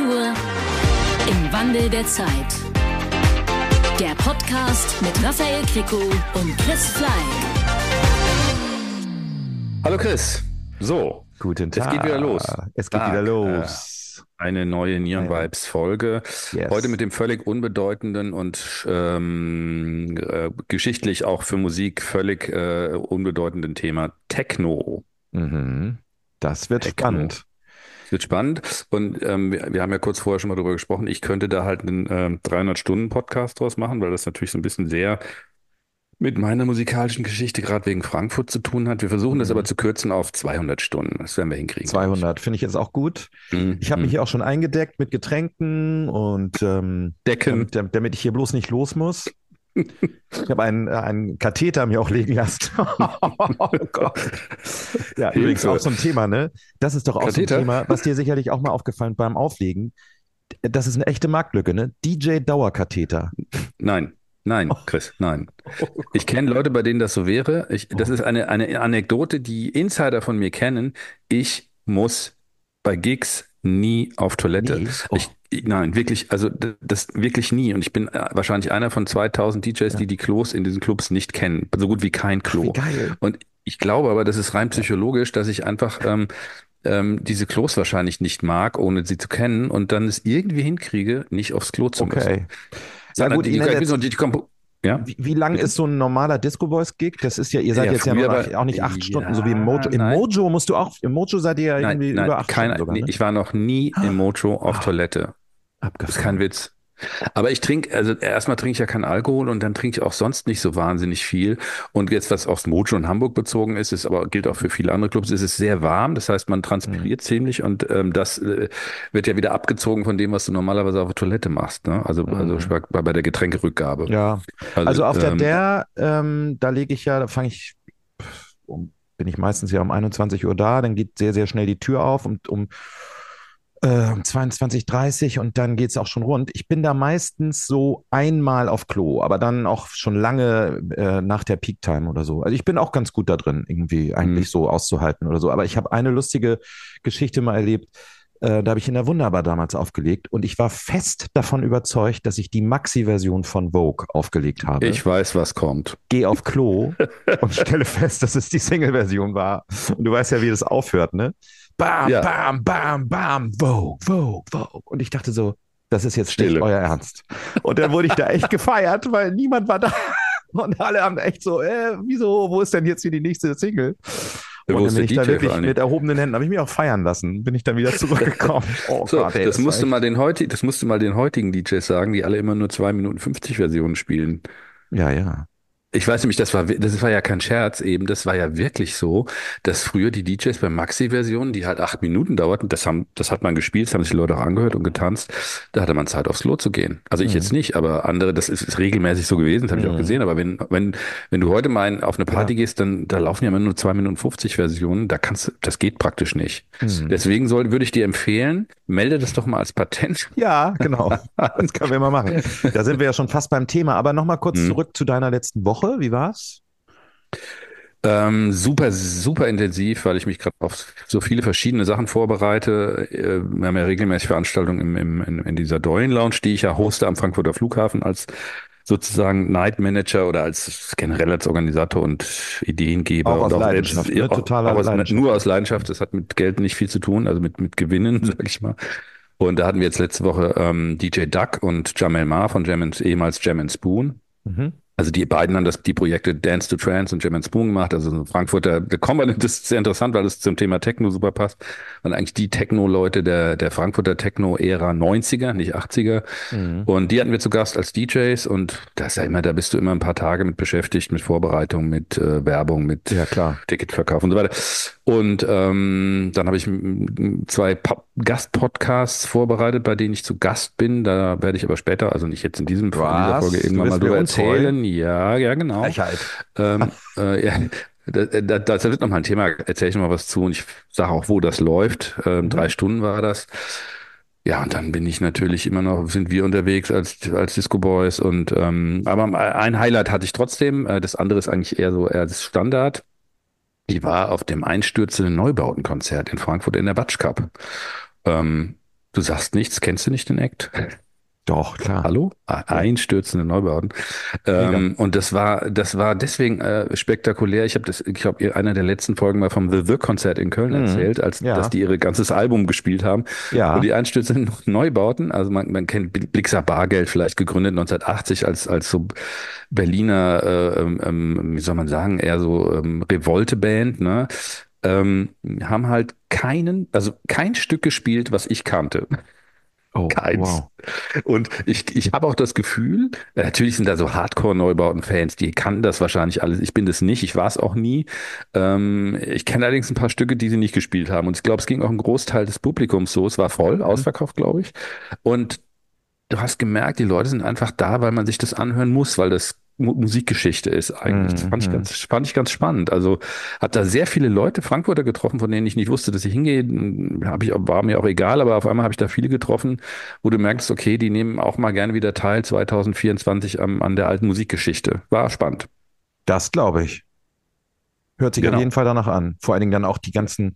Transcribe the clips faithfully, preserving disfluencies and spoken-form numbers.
Popkultur im Wandel der Zeit. Der Podcast mit Raphael Kricko und Chris Fleig. Hallo Chris. So, guten Tag. Es geht wieder los. Es geht Tag. wieder los. Eine neue Neon Vibes Folge. Yes. Heute mit dem völlig unbedeutenden und ähm, äh, geschichtlich auch für Musik völlig äh, unbedeutenden Thema Techno. Mhm. Das wird Techno. spannend. Das wird spannend. Und ähm, wir, wir haben ja kurz vorher schon mal darüber gesprochen. Ich könnte da halt einen ähm, dreihundert-Stunden-Podcast draus machen, weil das natürlich so ein bisschen sehr mit meiner musikalischen Geschichte gerade wegen Frankfurt zu tun hat. Wir versuchen das Mhm. aber zu kürzen auf zweihundert Stunden. Das werden wir hinkriegen. zweihundert finde ich jetzt auch gut. Mhm. Ich habe mich hier auch schon eingedeckt mit Getränken und ähm, Decken. damit, damit ich hier bloß nicht los muss. Ich habe einen, äh, einen Katheter mir auch legen lassen. Oh Gott. Ja, übrigens auch so ein Thema, ne? Das ist doch auch Katheter? so ein Thema, was dir sicherlich auch mal aufgefallen beim Auflegen. Das ist eine echte Marktlücke, ne? D J-Dauerkatheter. Nein. Nein, Chris, nein. Ich kenne Leute, bei denen das so wäre. Ich, das ist eine, eine Anekdote, die Insider von mir kennen. Ich muss bei Gigs nie auf Toilette. Nee. Oh. Ich, ich, nein, wirklich, also das, das wirklich nie. Und ich bin äh, wahrscheinlich einer von zweitausend D Js, Ja. die die Klos in diesen Clubs nicht kennen. So gut wie kein Klo. Wie geil. Und ich glaube aber, das ist rein psychologisch, dass ich einfach ähm, ähm, diese Klos wahrscheinlich nicht mag, ohne sie zu kennen und dann es irgendwie hinkriege, nicht aufs Klo zu müssen. Okay. Ja, Ja gut, die, Ihnen die, jetzt- die, die, Kompo- ja? Wie, wie lang ist so ein normaler Disco Boys Gig? Das ist ja, ihr seid Ja, jetzt ja früher noch, war- auch nicht acht ja, Stunden, so wie im Mojo. Im nein. Mojo musst du auch, im Mojo seid ihr ja Nein, irgendwie nein, über acht keine, Stunden sogar, nee, ne? ich war noch nie im Mojo auf Toilette. Das ist Abgefahren. kein Witz. Aber ich trinke, also erstmal trinke ich ja keinen Alkohol und dann trinke ich auch sonst nicht so wahnsinnig viel. Und jetzt, was aufs Mojo in Hamburg bezogen ist, ist aber gilt auch für viele andere Clubs, ist es sehr warm. Das heißt, man transpiriert Mhm. ziemlich und ähm, das äh, wird ja wieder abgezogen von dem, was du normalerweise auf der Toilette machst. Ne? Also, also Mhm. bei, bei der Getränkerückgabe. Ja, also auf der ähm, der, ähm, da lege ich ja, da fange ich, pff, um, bin ich meistens ja um einundzwanzig Uhr da, dann geht sehr, sehr schnell die Tür auf und um, äh, um zweiundzwanzig Uhr dreißig und dann geht es auch schon rund. Ich bin da meistens so einmal auf Klo, aber dann auch schon lange äh, nach der Peak-Time oder so. Also ich bin auch ganz gut da drin, irgendwie eigentlich Mhm. so auszuhalten oder so. Aber ich habe eine lustige Geschichte mal erlebt. Äh, da habe ich in der Wunderbar damals aufgelegt und ich war fest davon überzeugt, dass ich die Maxi-Version von Vogue aufgelegt habe. Ich weiß, was kommt. Gehe auf Klo und stelle fest, dass es die Single-Version war. Und du weißt ja, wie das aufhört, ne? Bam, Ja. bam, bam, bam, Vogue, Vogue, Vogue. Und ich dachte so, das ist jetzt Stille. nicht euer Ernst. Und dann wurde ich da echt gefeiert, weil niemand war da. Und alle haben echt so, äh, wieso, wo ist denn jetzt hier die nächste Single? Wo Und ist dann bin der ich da D J vor wirklich allen Dingen? mit erhobenen Händen, habe ich mich auch feiern lassen, bin ich dann wieder zurückgekommen. Oh So, Gott, ey, das, war musst du echt- mal den heuti- das musst du mal den heutigen D Js sagen, die alle immer nur zwei Minuten fünfzig Versionen spielen. Ja, ja. Ich weiß nämlich, das war, das war ja kein Scherz eben, das war ja wirklich so, dass früher die D Js bei Maxi-Versionen, die halt acht Minuten dauerten, das haben, das hat man gespielt, das haben sich die Leute auch angehört und getanzt, da hatte man Zeit aufs Klo zu gehen. Also ich Mhm. jetzt nicht, aber andere, das ist, ist regelmäßig so gewesen, das habe ich auch Mhm. gesehen, aber wenn, wenn, wenn du heute mal in- auf eine Party Ja. gehst, dann, da laufen ja immer nur zwei Minuten fünfzig Versionen, da kannst du, das geht praktisch nicht. Mhm. Deswegen soll, würde ich dir empfehlen, melde das doch mal als Patent. Ja, genau. Das können wir mal machen. Da sind wir ja schon fast beim Thema. Aber nochmal kurz Mhm. zurück zu deiner letzten Woche. Wie war's? Ähm, super, super intensiv, weil ich mich gerade auf so viele verschiedene Sachen vorbereite. Äh, Wir haben ja regelmäßig Veranstaltungen im, im, in, in dieser Doyen Lounge, die ich ja hoste am Frankfurter Flughafen als sozusagen Night Manager oder als generell als Organisator und Ideengeber. Auch aus und Leidenschaft, selbst- ne? auch- Totaler auch aus, Leidenschaft. Nur aus Leidenschaft, das hat mit Geld nicht viel zu tun, also mit, mit Gewinnen, sag ich mal. Und da hatten wir jetzt letzte Woche ähm, D J Duck und Jamel Ma von Jam and, ehemals Jam and Spoon. Mhm. Also die beiden haben das, die Projekte Dance to Trance und Jam and Spoon gemacht. Also so Frankfurter, da kommen wir, das ist sehr interessant, weil das zum Thema Techno super passt. Und eigentlich die Techno-Leute der, der Frankfurter Techno-Ära neunziger, nicht achtziger. Mhm. Und die hatten wir zu Gast als D Js und da ist ja immer, da bist du immer ein paar Tage mit beschäftigt, mit Vorbereitung, mit äh, Werbung, mit Ja, klar. Ticketverkauf und so weiter. Und ähm, dann habe ich m- zwei Pa- Gastpodcasts vorbereitet, bei denen ich zu Gast bin. Da werde ich aber später, also nicht jetzt in diesem in dieser Was? Folge, Du irgendwann bist mal mir drüber untreu? erzählen. Ja, ja, genau. Frechheit. Ähm, äh, ja, da, da, da wird nochmal ein Thema, erzähle ich noch mal was zu und ich sage auch, wo das läuft. Ähm, Mhm. Drei Stunden war das. Ja, und dann bin ich natürlich immer noch, sind wir unterwegs als, als Disco Boys und, ähm, aber ein Highlight hatte ich trotzdem, äh, das andere ist eigentlich eher so, eher das Standard. Ich war auf dem einstürzenden Neubautenkonzert in Frankfurt in der Batsch Cup. Ähm, Du sagst nichts, kennst du nicht den Act? Doch, klar. Hallo? Einstürzende Neubauten. Mega. Ähm, und das war, das war deswegen äh, spektakulär. Ich habe das, ich glaube, einer der letzten Folgen mal vom The The-Konzert in Köln Mhm. erzählt, als dass Ja, die ihre ganzes Album gespielt haben. Und ja, die einstürzenden Neubauten, also man, man kennt Blixer Bargeld, vielleicht gegründet neunzehnhundertachtzig als als so Berliner, äh, ähm, ähm, wie soll man sagen, eher so ähm, Revolte-Band, ne? Ähm, haben halt keinen, also kein Stück gespielt, was ich kannte. oh, Keins. wow. Und ich, ich habe auch das Gefühl, äh, natürlich sind da so Hardcore-Neubauten-Fans, die kannten das wahrscheinlich alles. Ich bin das nicht, ich war es auch nie. Ähm, ich kenne allerdings ein paar Stücke, die sie nicht gespielt haben. Und ich glaube, es ging auch ein Großteil des Publikums so. Es war voll, Mhm. ausverkauft, glaube ich. Und du hast gemerkt, die Leute sind einfach da, weil man sich das anhören muss, weil das Mu- Musikgeschichte ist eigentlich. Das fand ich Mhm. ganz, fand ich ganz spannend. Also hat da sehr viele Leute, Frankfurter getroffen, von denen ich nicht wusste, dass ich hingehe. Hab ich, auch- war mir auch egal, aber auf einmal habe ich da viele getroffen, wo du merkst, okay, die nehmen auch mal gerne wieder teil zwanzig vierundzwanzig am, an der alten Musikgeschichte. War spannend. Das glaube ich. Hört sich auf jeden Genau. Fall danach an. Vor allen Dingen dann auch die ganzen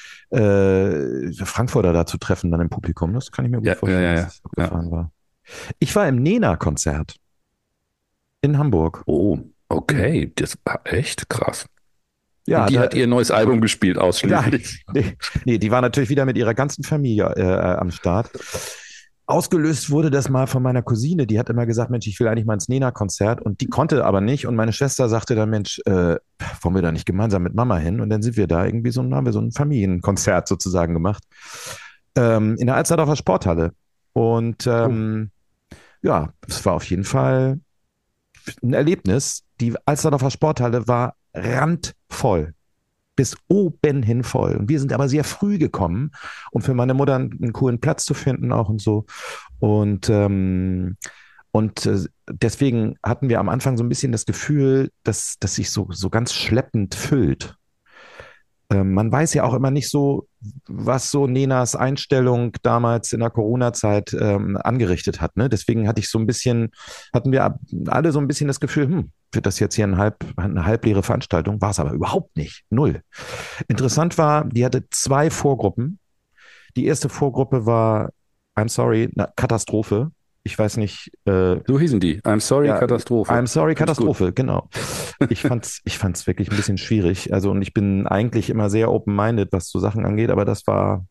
äh, Frankfurter da zu treffen, dann im Publikum. Das kann ich mir gut Ja, ja, vorstellen, ja, dass ja. das ja. abgefahren war. Ich war im Nena-Konzert in Hamburg. Oh, Mhm. okay. Das war echt krass. Ja, Und die da, hat ihr neues Album gespielt, nein, ausschließlich. nee, nee, die war natürlich wieder mit ihrer ganzen Familie äh, äh, am Start. Ausgelöst wurde das mal von meiner Cousine, die hat immer gesagt, Mensch, ich will eigentlich mal ins Nena-Konzert und die konnte aber nicht und meine Schwester sagte dann, Mensch, äh, wollen wir da nicht gemeinsam mit Mama hin? Und dann sind wir da irgendwie so, haben wir so ein Familienkonzert sozusagen gemacht ähm, in der Alsterdorfer Sporthalle. Und Oh. ähm, ja, es war auf jeden Fall ein Erlebnis. Die Alsterdorfer Sporthalle war randvoll, bis oben hin voll. Und wir sind aber sehr früh gekommen, um für meine Mutter einen, einen coolen Platz zu finden auch und so. Und, ähm, und äh, deswegen hatten wir am Anfang so ein bisschen das Gefühl, dass, dass sich so, so ganz schleppend füllt. Ähm, man weiß ja auch immer nicht so, was so Nenas Einstellung damals in der Corona-Zeit ähm, angerichtet hat. Ne? Deswegen hatte ich so ein bisschen, hatten wir alle so ein bisschen das Gefühl, hm, wird das jetzt hier ein halb, eine halbleere Veranstaltung? War es aber überhaupt nicht. Null. Interessant war, die hatte zwei Vorgruppen. Die erste Vorgruppe war, I'm sorry, eine Katastrophe. Ich weiß nicht, äh, So hießen die. I'm sorry, ja, Katastrophe. I'm sorry, Finde ich gut. Katastrophe, genau. Ich fand's, ich fand's wirklich ein bisschen schwierig. Also, und ich bin eigentlich immer sehr open-minded, was so Sachen angeht, aber das war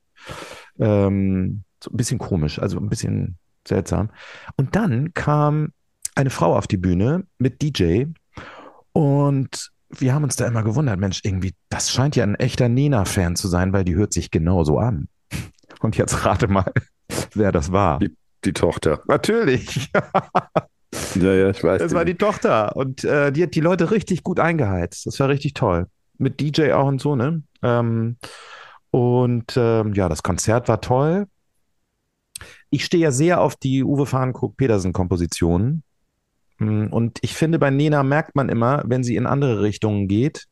ähm, so ein bisschen komisch, also ein bisschen seltsam. Und dann kam eine Frau auf die Bühne mit D J und wir haben uns da immer gewundert, Mensch, irgendwie, das scheint ja ein echter Nena-Fan zu sein, weil die hört sich genauso an. Und jetzt rate mal, wer das war. Die, die Tochter. Natürlich. Ja, ja, ich weiß. Es war Die. die Tochter und äh, die hat die Leute richtig gut eingeheizt. Das war richtig toll. Mit D J auch und so, ne? Ähm, und ähm, ja, das Konzert war toll. Ich stehe ja sehr auf die Uwe Fahrenkrog-Petersen-Kompositionen. Mm, Und ich finde, bei Nena merkt man immer, wenn sie in andere Richtungen geht.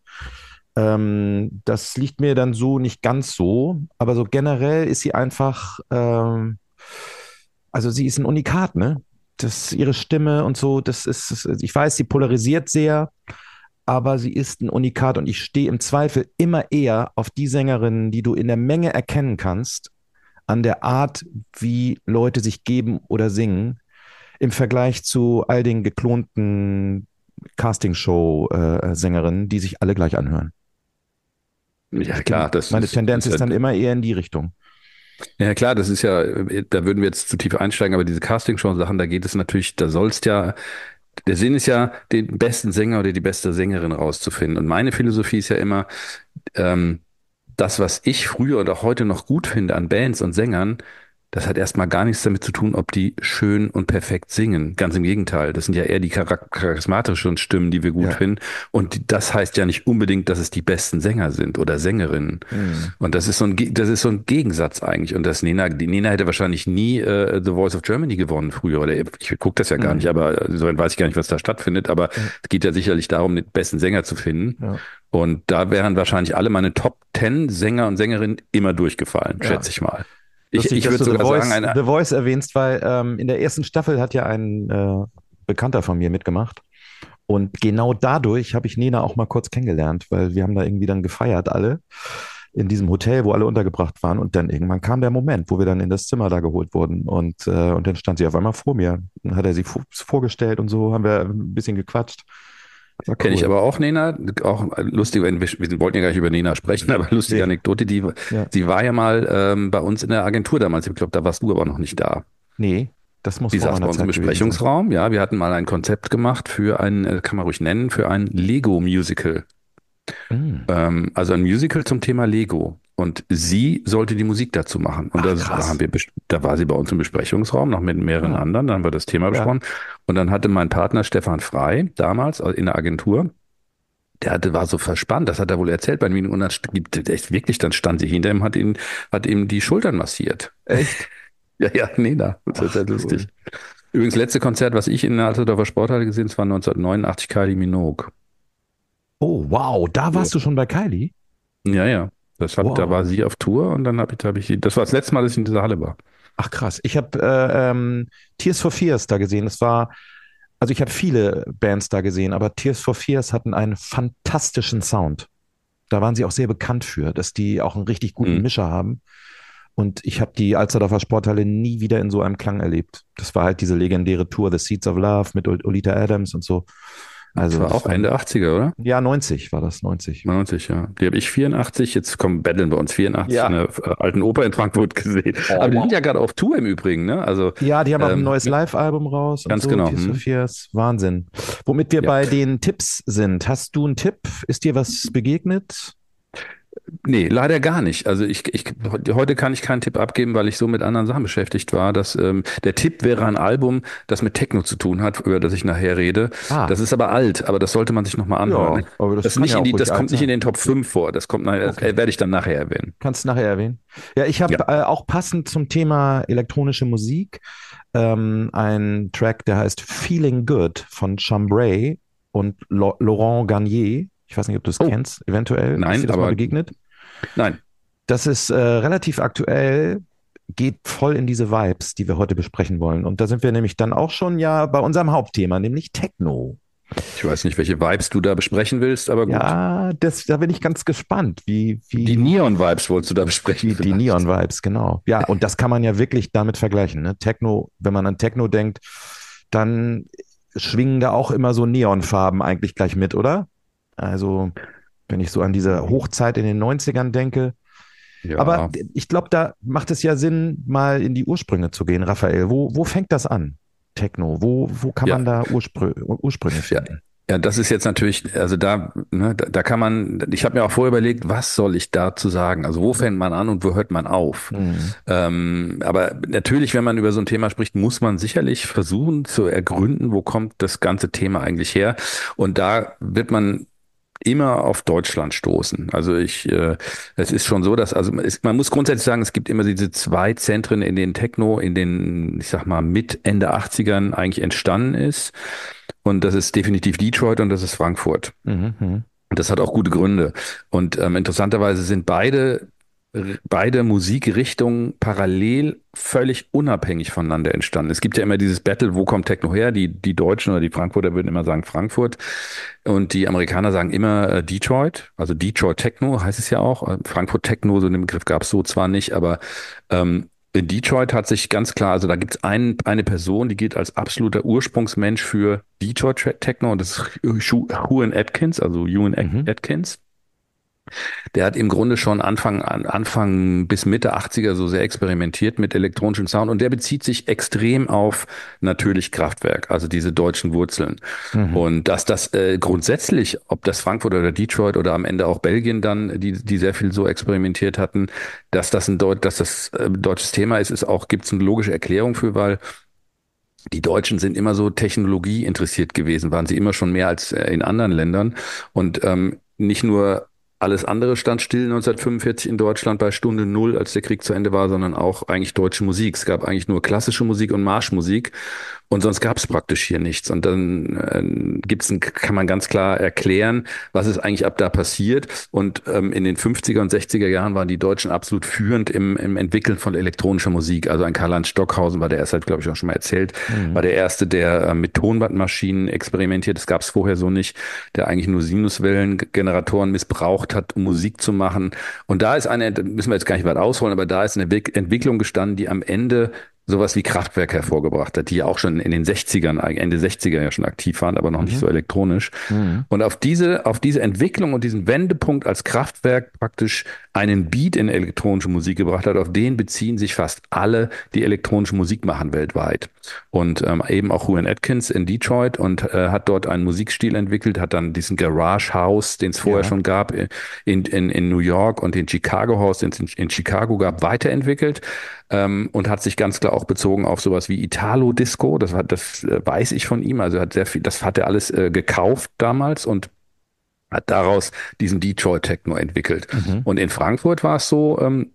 Ähm, das liegt mir dann so nicht ganz so, aber so generell ist sie einfach, ähm, also sie ist ein Unikat, ne? Das, ihre Stimme und so, das ist, ich weiß, sie polarisiert sehr, aber sie ist ein Unikat und ich stehe im Zweifel immer eher auf die Sängerinnen, die du in der Menge erkennen kannst, an der Art, wie Leute sich geben oder singen, im Vergleich zu all den geklonten Castingshow-Sängerinnen, die sich alle gleich anhören. Ja, Ich bin, klar, das meine ist, Tendenz ist ja, ist dann immer eher in die Richtung. ja klar, das ist ja, da würden wir jetzt zu tief einsteigen, aber diese Castingshow-Sachen, da geht es natürlich, da sollst ja, der Sinn ist ja, den besten Sänger oder die beste Sängerin rauszufinden. Und meine Philosophie ist ja immer, ähm, das, was ich früher oder heute noch gut finde an Bands und Sängern, das hat erstmal gar nichts damit zu tun, ob die schön und perfekt singen. Ganz im Gegenteil. Das sind ja eher die charak- charismatischen Stimmen, die wir gut Ja. finden. Und die- das heißt ja nicht unbedingt, dass es die besten Sänger sind oder Sängerinnen. Hm. Und das ist so ein, Ge- das ist so ein Gegensatz eigentlich. Und das Nena, die Nena hätte wahrscheinlich nie äh, The Voice of Germany gewonnen früher. Oder ich gucke das ja gar nicht, Hm. aber so weiß ich gar nicht, was da stattfindet. Aber Ja. es geht ja sicherlich darum, den besten Sänger zu finden. Ja. Und da wären wahrscheinlich alle meine Top Ten Sänger und Sängerinnen immer durchgefallen, Ja. schätze ich mal. Ich, Lustig, ich dass würde du The sogar sagen, Voice, eine, The Voice erwähnst, weil ähm, in der ersten Staffel hat ja ein äh, Bekannter von mir mitgemacht. Und genau dadurch habe ich Nena auch mal kurz kennengelernt, weil wir haben da irgendwie dann gefeiert alle. in diesem Hotel, wo alle untergebracht waren. Und dann irgendwann kam der Moment, wo wir dann in das Zimmer da geholt wurden. Und, äh, und dann stand sie auf einmal vor mir. Dann hat er sie vo- vorgestellt und so, haben wir ein bisschen gequatscht. War Kenne ich cool. aber auch Nena, auch lustig, wir, wir wollten ja gar nicht über Nena sprechen, aber lustige Nee. Anekdote, die, Ja. sie war ja mal ähm, bei uns in der Agentur damals, ich glaube, da warst du aber noch nicht da. Nee, das muss Die vor saß bei meiner uns im Zeit gewesen sein. Besprechungsraum, ja, wir hatten mal ein Konzept gemacht für ein, äh, kann man ruhig nennen, für ein Lego-Musical. Mm. Ähm, also ein Musical zum Thema Lego. Und sie sollte die Musik dazu machen. Und Ach, das, da krass. haben wir, bes- da war sie bei uns im Besprechungsraum, noch mit mehreren Ah, anderen. Dann haben wir das Thema ja. besprochen. Und dann hatte mein Partner Stefan Frei damals also in der Agentur, der hatte, war so verspannt, das hat er wohl erzählt bei mir. Und dann st- gibt echt wirklich, dann stand sie hinter ihm, hat ihn, hat ihm die Schultern massiert. Echt? Ja, ja, nee, da. Das ist Ach, ja lustig. cool. Übrigens, letzte Konzert, was ich in der Alterdorfer Sporthalle gesehen habe, das war neunzehnhundertneunundachtzig Kylie Minogue. Oh, wow, da So. warst du schon bei Kylie? Ja, ja. Das hab, da war Wow. sie auf Tour und dann habe ich, hab ich, das war das letzte Mal, dass ich in dieser Halle war. Ach krass. Ich habe äh, ähm, Tears for Fears da gesehen. Das war, also ich habe viele Bands da gesehen, aber Tears for Fears hatten einen fantastischen Sound. Da waren sie auch sehr bekannt für, dass die auch einen richtig guten Hm. Mischer haben. Und ich habe die Alsterdorfer Sporthalle nie wieder in so einem Klang erlebt. Das war halt diese legendäre Tour The Seeds of Love mit Ol- Olita Adams und so. Das Also war das auch war, Ende achtziger, oder? ja, neunzig war das, neunzig. neunzig, ja. Die habe ich vierundachtzig, jetzt kommen Betteln bei uns, vierundachtzig in Ja. der äh, Alten Oper in Frankfurt gesehen. Oh, Aber die sind wow. ja gerade auf Tour im Übrigen, ne? Also, Ja, die haben auch ein ähm, neues Live-Album raus und ganz so, genau. Tears for Hm. Fears, Wahnsinn. Womit wir Ja. bei den Tipps sind. Hast du einen Tipp? Ist dir was begegnet? Nee, leider gar nicht. Also ich, ich, heute kann ich keinen Tipp abgeben, weil ich so mit anderen Sachen beschäftigt war. Dass, ähm, der Tipp wäre ein Album, das mit Techno zu tun hat, über das ich nachher rede. Ah, Das ist aber alt, aber das sollte man sich nochmal anhören. ja, aber das Das, kann nicht ja in auch die, ruhig das alt kommt nicht in sein. den Top fünf vor. Das kommt nachher, das Okay, äh, werde ich dann nachher erwähnen. kannst du nachher erwähnen. Ja, ich habe Ja. äh, auch passend zum Thema elektronische Musik ähm, einen Track, der heißt Feeling Good von Chambray und Lo Laurent Garnier. Ich weiß nicht, ob du es Oh, kennst, eventuell. Ist dir nein, das mal aber begegnet? nein. Das ist äh, relativ aktuell, geht voll in diese Vibes, die wir heute besprechen wollen. Und da sind wir nämlich dann auch schon ja bei unserem Hauptthema, nämlich Techno. Ich weiß nicht, welche Vibes du da besprechen willst, aber gut. Ja, das, da bin ich ganz gespannt, wie, Die wie Neon-Vibes wolltest du da besprechen die, die vielleicht. Neon-Vibes, genau. Ja, und das kann man ja wirklich damit vergleichen. Ne? Techno, wenn man an Techno denkt, dann schwingen da auch immer so Neonfarben eigentlich gleich mit, oder? Also, wenn ich so an diese Hochzeit in den Neunzigern denke. Aber Ja, ich glaube, da macht es ja Sinn, mal in die Ursprünge zu gehen, Raphael. Wo, wo fängt das an? Techno. Wo, wo kann ja. man da Urspr Ursprünge Ja, finden? ja, das ist jetzt natürlich, also da, ne, da, da kann man, ich habe mir auch vorher überlegt, was soll ich dazu sagen? Also wo fängt man an und wo hört man auf? Mhm. Ähm, aber natürlich, wenn man über so ein Thema spricht, muss man sicherlich versuchen zu ergründen, wo kommt das ganze Thema eigentlich her? Und da wird man immer auf Deutschland stoßen. Also ich, äh, es ist schon so, dass, also es, man muss grundsätzlich sagen, es gibt immer diese zwei Zentren, in denen Techno in den, ich sag mal, mit Ende achtzigern eigentlich entstanden ist. Und das ist definitiv Detroit und das ist Frankfurt. Mhm. Mhm. Und das hat auch gute Gründe. Und ähm, interessanterweise sind beide beide Musikrichtungen parallel völlig unabhängig voneinander entstanden. Es gibt ja immer dieses Battle, wo kommt Techno her? Die, die Deutschen oder die Frankfurter würden immer sagen Frankfurt und die Amerikaner sagen immer äh, Detroit, also Detroit Techno heißt es ja auch. Äh, Frankfurt Techno, so einen Begriff gab es so zwar nicht, aber ähm, in Detroit hat sich ganz klar, also da gibt es ein, eine Person, die gilt als absoluter Ursprungsmensch für Detroit Techno und das ist Ewan Atkins, also Ewan Mhm. Atkins. Der hat im Grunde schon Anfang, Anfang bis Mitte achtziger so sehr experimentiert mit elektronischem Sound und der bezieht sich extrem auf natürlich Kraftwerk, also diese deutschen Wurzeln. Mhm. Und dass das äh, grundsätzlich, ob das Frankfurt oder Detroit oder am Ende auch Belgien dann, die, die sehr viel so experimentiert hatten, dass das ein Deut dass das äh, deutsches Thema ist, ist auch, gibt es eine logische Erklärung für, weil die Deutschen sind immer so Technologie interessiert gewesen, waren sie immer schon mehr als äh, in anderen Ländern und ähm, nicht nur alles andere stand still neunzehnhundertfünfundvierzig in Deutschland bei Stunde Null, als der Krieg zu Ende war, sondern auch eigentlich deutsche Musik. Es gab eigentlich nur klassische Musik und Marschmusik. Und sonst gab es praktisch hier nichts. Und dann äh, gibt's ein, kann man ganz klar erklären, was ist eigentlich ab da passiert. Und ähm, in den fünfziger und sechziger Jahren waren die Deutschen absolut führend im, im Entwickeln von elektronischer Musik. Also ein Karl-Heinz Stockhausen war der erste, hat glaube ich auch schon mal erzählt, Mhm. war der erste, der äh, mit Tonbandmaschinen experimentiert. Das gab es vorher so nicht, der eigentlich nur Sinuswellengeneratoren missbraucht hat, um Musik zu machen. Und da ist eine, da müssen wir jetzt gar nicht weit ausholen, aber da ist eine Entwick- Entwicklung gestanden, die am Ende sowas wie Kraftwerk hervorgebracht hat, die ja auch schon in den sechzigern, Ende sechziger ja schon aktiv waren, aber noch nicht Mhm. so elektronisch. Mhm. Und auf diese, auf diese Entwicklung und diesen Wendepunkt als Kraftwerk praktisch einen Beat in elektronische Musik gebracht hat, auf den beziehen sich fast alle, die elektronische Musik machen weltweit. Und ähm, eben auch Rowan Atkins in Detroit und äh, hat dort einen Musikstil entwickelt, hat dann diesen Garage House, den es vorher Ja. schon gab, in, in, in New York und den Chicago House, den es in, in Chicago gab, weiterentwickelt. Ähm, und hat sich ganz klar auch bezogen auf sowas wie Italo-Disco. Das war, das äh, weiß ich von ihm. Also hat sehr viel, das hat er alles äh, gekauft damals und hat daraus diesen Detroit Techno entwickelt. Mhm. Und in Frankfurt war es so, ähm,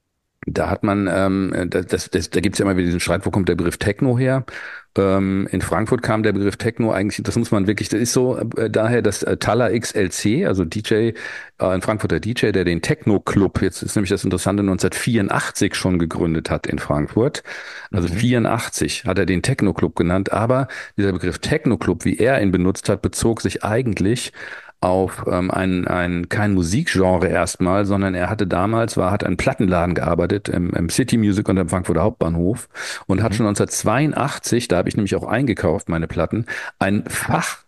da hat man, ähm, das, das, das, da gibt es ja immer wieder diesen Streit, wo kommt der Begriff Techno her? Ähm, in Frankfurt kam der Begriff Techno eigentlich, das muss man wirklich, das ist so äh, daher, dass äh, Talla X L C, also D J, äh, ein Frankfurter D J, der den Techno Club, jetzt ist nämlich das Interessante, neunzehnhundertvierundachtzig schon gegründet hat in Frankfurt. Also Mhm. vierundachtzig hat er den Techno Club genannt, aber dieser Begriff Techno Club, wie er ihn benutzt hat, bezog sich eigentlich auf ähm, ein, ein kein Musikgenre erstmal, sondern er hatte damals, war, hat einen Plattenladen gearbeitet im, im City Music und am Frankfurter Hauptbahnhof und hat Mhm. schon neunzehnhundertzweiundachtzig, da habe ich nämlich auch eingekauft, meine Platten, ein Fach,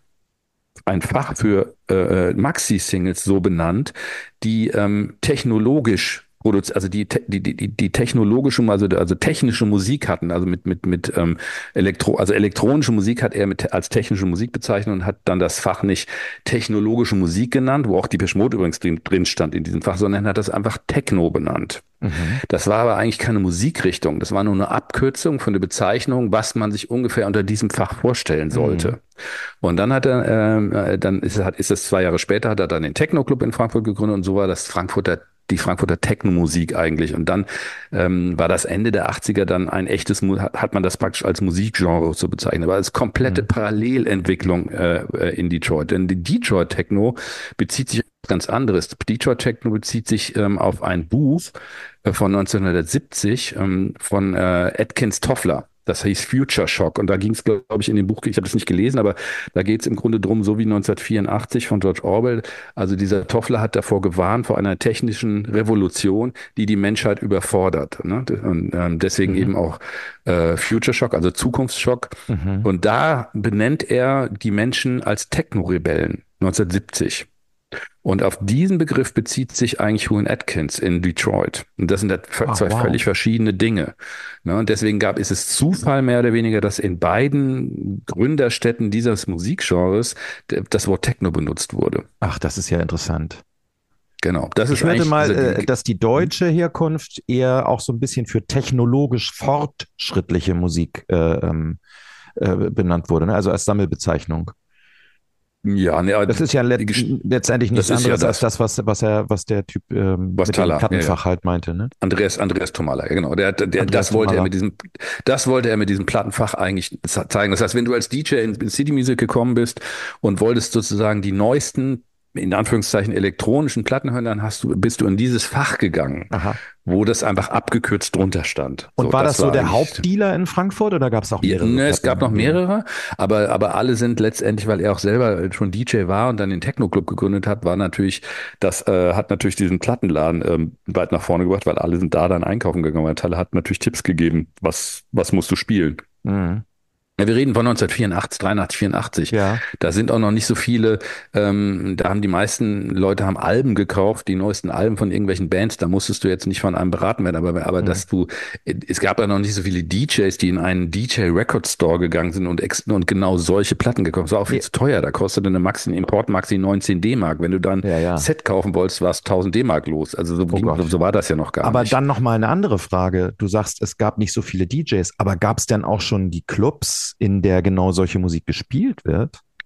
ein Fach für äh, Maxi-Singles so benannt, die ähm, technologisch produziert, also die, te- die, die, die technologische, also, also technische Musik hatten, also mit, mit, mit ähm, Elektro, also elektronische Musik hat er mit, als technische Musik bezeichnet und hat dann das Fach nicht technologische Musik genannt, wo auch die Mode übrigens drin, drin stand in diesem Fach, sondern hat das einfach Techno benannt. Mhm. Das war aber eigentlich keine Musikrichtung, das war nur eine Abkürzung von der Bezeichnung, was man sich ungefähr unter diesem Fach vorstellen sollte. Mhm. Und dann hat er, ähm, äh, dann ist, hat, ist es zwei Jahre später, hat er dann den Techno-Club in Frankfurt gegründet und so war das Frankfurter, die Frankfurter Techno-Musik eigentlich. Und dann ähm, war das Ende der achtziger dann ein echtes, Mu- hat, hat man das praktisch als Musikgenre so bezeichnet, aber als komplette Mhm. Parallelentwicklung äh, äh, in Detroit. Denn die Detroit Techno bezieht sich auf ganz anderes. Detroit Techno bezieht sich ähm, auf ein Buch äh, von neunzehnhundertsiebzig ähm, von äh, Atkins Toffler. Das hieß Future Shock. Und da ging es, glaube ich, in dem Buch, ich habe das nicht gelesen, aber da geht es im Grunde drum, so wie neunzehnhundertvierundachtzig von George Orwell. Also dieser Toffler hat davor gewarnt, vor einer technischen Revolution, die die Menschheit überfordert. Ne? Und ähm, deswegen Mhm. eben auch äh, Future Shock, also Zukunftsschock. Mhm. Und da benennt er die Menschen als Techno-Rebellen neunzehnhundertsiebzig. Und auf diesen Begriff bezieht sich eigentlich Rowan Atkins in Detroit. Und das sind halt Ah, zwei wow. völlig verschiedene Dinge. Ne? Und deswegen gab ist es Zufall mehr oder weniger, dass in beiden Gründerstädten dieses Musikgenres d- das Wort Techno benutzt wurde. Ach, das ist ja interessant. Genau. Das Ich ist hörte eigentlich mal, diese, äh, dass die deutsche Herkunft eher auch so ein bisschen für technologisch fortschrittliche Musik äh, ähm, äh, benannt wurde, ne? Also als Sammelbezeichnung. ja, ne, aber Das ist ja let die Gesch- letztendlich nichts das ist ja anderes als das, das, was, was er, was der Typ ähm, was mit dem Thaler, ja, ja. Plattenfach halt meinte, ne? Andreas, Andreas Tomala, ja, genau. Der, der, Andreas das wollte er Tomala. mit diesem, das wollte er mit diesem Plattenfach eigentlich zeigen. Das heißt, wenn du als D J in, in City Music gekommen bist und wolltest sozusagen die neuesten, in Anführungszeichen elektronischen Platten hören, dann hast du, bist du in dieses Fach gegangen, Aha. wo das einfach abgekürzt drunter stand. Und So, war das so war der eigentlich- Hauptdealer in Frankfurt oder gab es auch Ja, mehrere ne, es gab noch Plattenläden? mehrere, aber, aber alle sind letztendlich, weil er auch selber schon D J war und dann den Techno-Club gegründet hat, war natürlich, das äh, hat natürlich diesen Plattenladen ähm, weit nach vorne gebracht, weil alle sind da dann einkaufen gegangen, weil Talle hat natürlich Tipps gegeben, was, was musst du spielen. Mhm. Ja, wir reden von neunzehnhundertvierundachtzig, dreiundachtzig, vierundachtzig. Ja. Da sind auch noch nicht so viele, ähm, da haben die meisten Leute haben Alben gekauft, die neuesten Alben von irgendwelchen Bands, da musstest du jetzt nicht von einem beraten werden, aber, aber Mhm. dass du, es gab ja noch nicht so viele D Js, die in einen D J Record Store gegangen sind und, ex, und genau solche Platten gekauft. Das war auch viel Ja. zu teuer, da kostete eine Maxi, ein Import Maxi neunzehn D-Mark. Wenn du dann Ja, ja. ein Set kaufen wolltest, war es tausend D-Mark los. Also so, Oh Gott. so war das ja noch gar Aber nicht. dann noch mal eine andere Frage. Du sagst, es gab nicht so viele D Js, aber gab es denn auch schon die Clubs, in der genau solche Musik gespielt wird?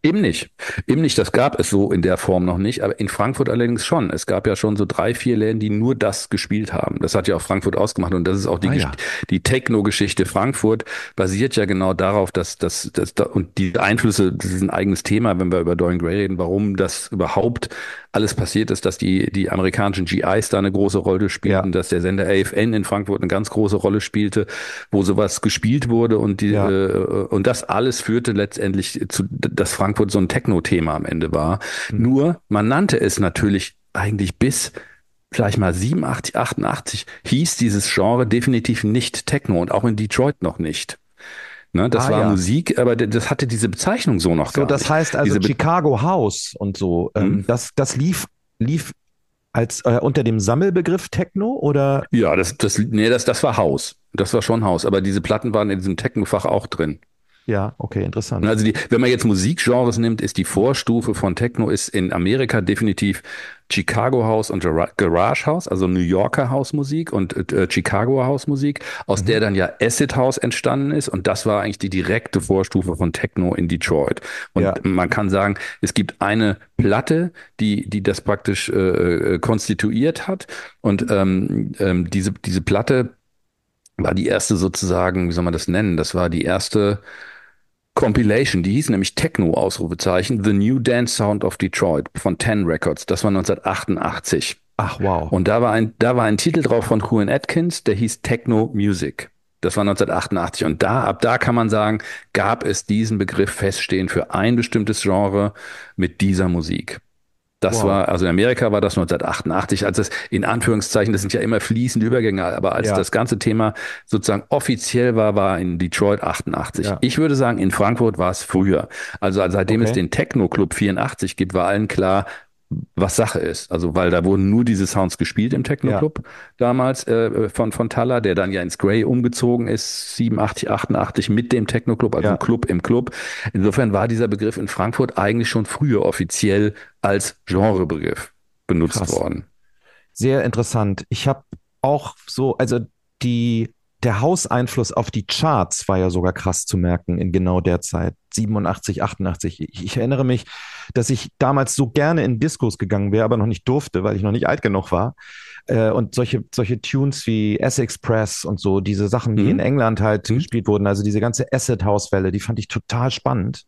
Eben nicht. Eben nicht, das gab es so in der Form noch nicht, aber in Frankfurt allerdings schon. Es gab ja schon so drei, vier Läden, die nur das gespielt haben. Das hat ja auch Frankfurt ausgemacht und das ist auch die, Ah Gesch- ja. die Techno-Geschichte Frankfurt basiert ja genau darauf, dass dass dass da und die Einflüsse, das ist ein eigenes Thema, wenn wir über Dorian Gray reden, warum das überhaupt alles passiert ist, dass die die amerikanischen G Is da eine große Rolle Ja, spielten, dass der Sender A F N in Frankfurt eine ganz große Rolle spielte, wo sowas gespielt wurde und die ja. äh, und das alles führte letztendlich zu, dass Frankfurt so ein Techno-Thema am Ende war. Mhm. Nur man nannte es natürlich eigentlich bis vielleicht mal siebenundachtzig, achtundachtzig hieß dieses Genre definitiv nicht Techno und auch in Detroit noch nicht. Ne, das Ah war ja. Musik, aber das hatte diese Bezeichnung so noch So, gar das nicht. heißt also Diese Be Chicago House und so, hm? ähm, das, das lief, lief als äh, unter dem Sammelbegriff Techno oder? Ja, das, das, nee, das, das war Haus. Das war schon Haus, aber diese Platten waren in diesem Techno-Fach auch drin. Ja, okay, interessant. Also die, wenn man jetzt Musikgenres nimmt, ist die Vorstufe von Techno ist in Amerika definitiv Chicago House und Gara- Garage House, also New Yorker Hausmusik und äh, Chicago Hausmusik, aus der Mhm. dann ja Acid House entstanden ist und das war eigentlich die direkte Vorstufe von Techno in Detroit. Ja, Und man kann sagen, es gibt eine Platte, die die das praktisch äh, äh, konstituiert hat und ähm, ähm, diese diese Platte war die erste sozusagen, wie soll man das nennen? Das war die erste Compilation, die hieß nämlich Techno, Ausrufezeichen, The New Dance Sound of Detroit von Ten Records. Das war neunzehnhundertachtundachtzig. ach wow, Und da war ein, da war ein Titel drauf von Juan Atkins, der hieß Techno Music. Das war neunzehnhundertachtundachtzig. Und da, ab da kann man sagen, gab es diesen Begriff feststehen für ein bestimmtes Genre mit dieser Musik. Das wow, war, also in Amerika war das neunzehnhundertachtundachtzig, als es in Anführungszeichen, das sind ja immer fließende Übergänge, aber als ja, das ganze Thema sozusagen offiziell war, war in Detroit achtundachtzig. ja, Ich würde sagen, in Frankfurt war es früher. Also seitdem es okay, den Techno-Club vierundachtzig gibt, war allen klar, was Sache ist. Also weil da wurden nur diese Sounds gespielt im ja, Techno-Club damals äh, von, von Talla, der dann ja ins Grey umgezogen ist, siebenundachtzig, achtundachtzig mit dem Techno-Club, also ja, Club im Club. Insofern war dieser Begriff in Frankfurt eigentlich schon früher offiziell als Genrebegriff benutzt krass. worden. Sehr interessant. Ich habe auch so, also die, der House-Einfluss auf die Charts war ja sogar krass zu merken in genau der Zeit. siebenundachtzig, achtundachtzig. Ich, ich erinnere mich, dass ich damals so gerne in Discos gegangen wäre, aber noch nicht durfte, weil ich noch nicht alt genug war. Äh, und solche, solche Tunes wie Essex Press und so, diese Sachen, die in Mhm. England halt Mhm. gespielt wurden, also diese ganze Acid House Welle, die fand ich total spannend,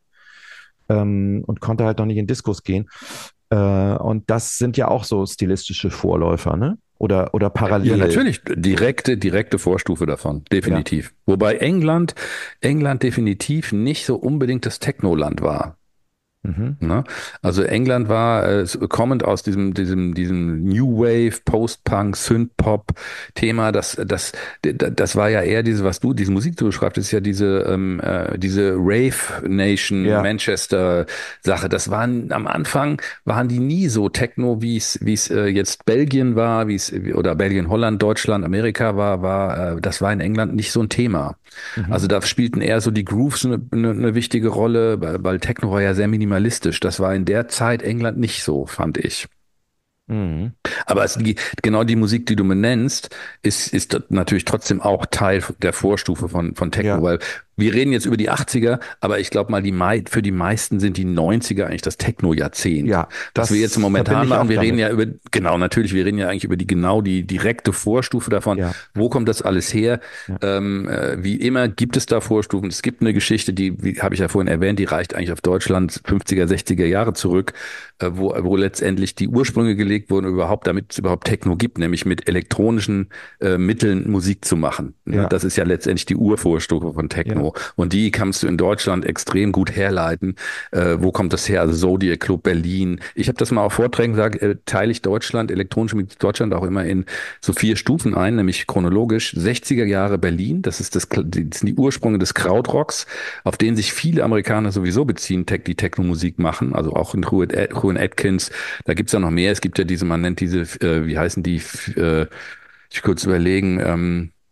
ähm, und konnte halt noch nicht in Discos gehen. Äh, und das sind ja auch so stilistische Vorläufer, ne? Oder, oder Ja, parallel. natürlich, direkte, direkte Vorstufe davon, Ja. definitiv. Wobei England, England definitiv nicht so unbedingt das Technoland war. Mhm. Ne? Also England war äh, kommend aus diesem diesem diesem New Wave, Post-Punk, Synth-Pop-Thema. Das das das war ja eher diese, was du, diese Musik, die du beschreibst, ist ja diese ähm, äh, diese Rave Nation Ja. Manchester Sache. Das waren am Anfang waren die nie so Techno, wie es wie es äh, jetzt Belgien war, wie es oder Belgien, Holland, Deutschland, Amerika war, war äh, das war in England nicht so ein Thema. Mhm. Also da spielten eher so die Grooves eine, eine, eine wichtige Rolle, weil, weil Techno war ja sehr minimalistisch. Das war in der Zeit England nicht so, fand ich. Mhm. Aber es, die, genau die Musik, die du mir nennst, ist, ist natürlich trotzdem auch Teil der Vorstufe von, von Techno, Ja. weil wir reden jetzt über die achtziger, aber ich glaube mal, die mei für die meisten sind die neunziger eigentlich das Techno-Jahrzehnt. Ja. Was wir jetzt Das verbinde momentan ich auch machen, wir reden damit. ja über, genau, natürlich, wir reden ja eigentlich über die genau die direkte Vorstufe davon. Ja. Wo kommt das alles her? Ja. Ähm, äh, wie immer gibt es da Vorstufen. Es gibt eine Geschichte, die, wie habe ich ja vorhin erwähnt, die reicht eigentlich auf Deutschland fünfziger, sechziger Jahre zurück, äh, wo, wo letztendlich die Ursprünge gelegt wurden, überhaupt, damit es überhaupt Techno gibt, nämlich mit elektronischen äh, Mitteln Musik zu machen. Ne? Ja. Das ist ja letztendlich die Urvorstufe von Ja. Techno. Und die kannst du in Deutschland extrem gut herleiten. Äh, wo kommt das her? Also Zodiac Club Berlin. Ich habe das mal auf Vorträgen gesagt, äh, teile ich Deutschland, elektronische Musik Deutschland auch immer in so vier Stufen ein, nämlich chronologisch sechziger Jahre Berlin, das ist das, das sind die Ursprünge des Krautrocks, auf den sich viele Amerikaner sowieso beziehen, die Techno-Musik machen, also auch in Juan Atkins, da gibt's ja noch mehr, es gibt ja diese, man nennt diese, äh, wie heißen die, äh, ich kurz überlegen, ähm,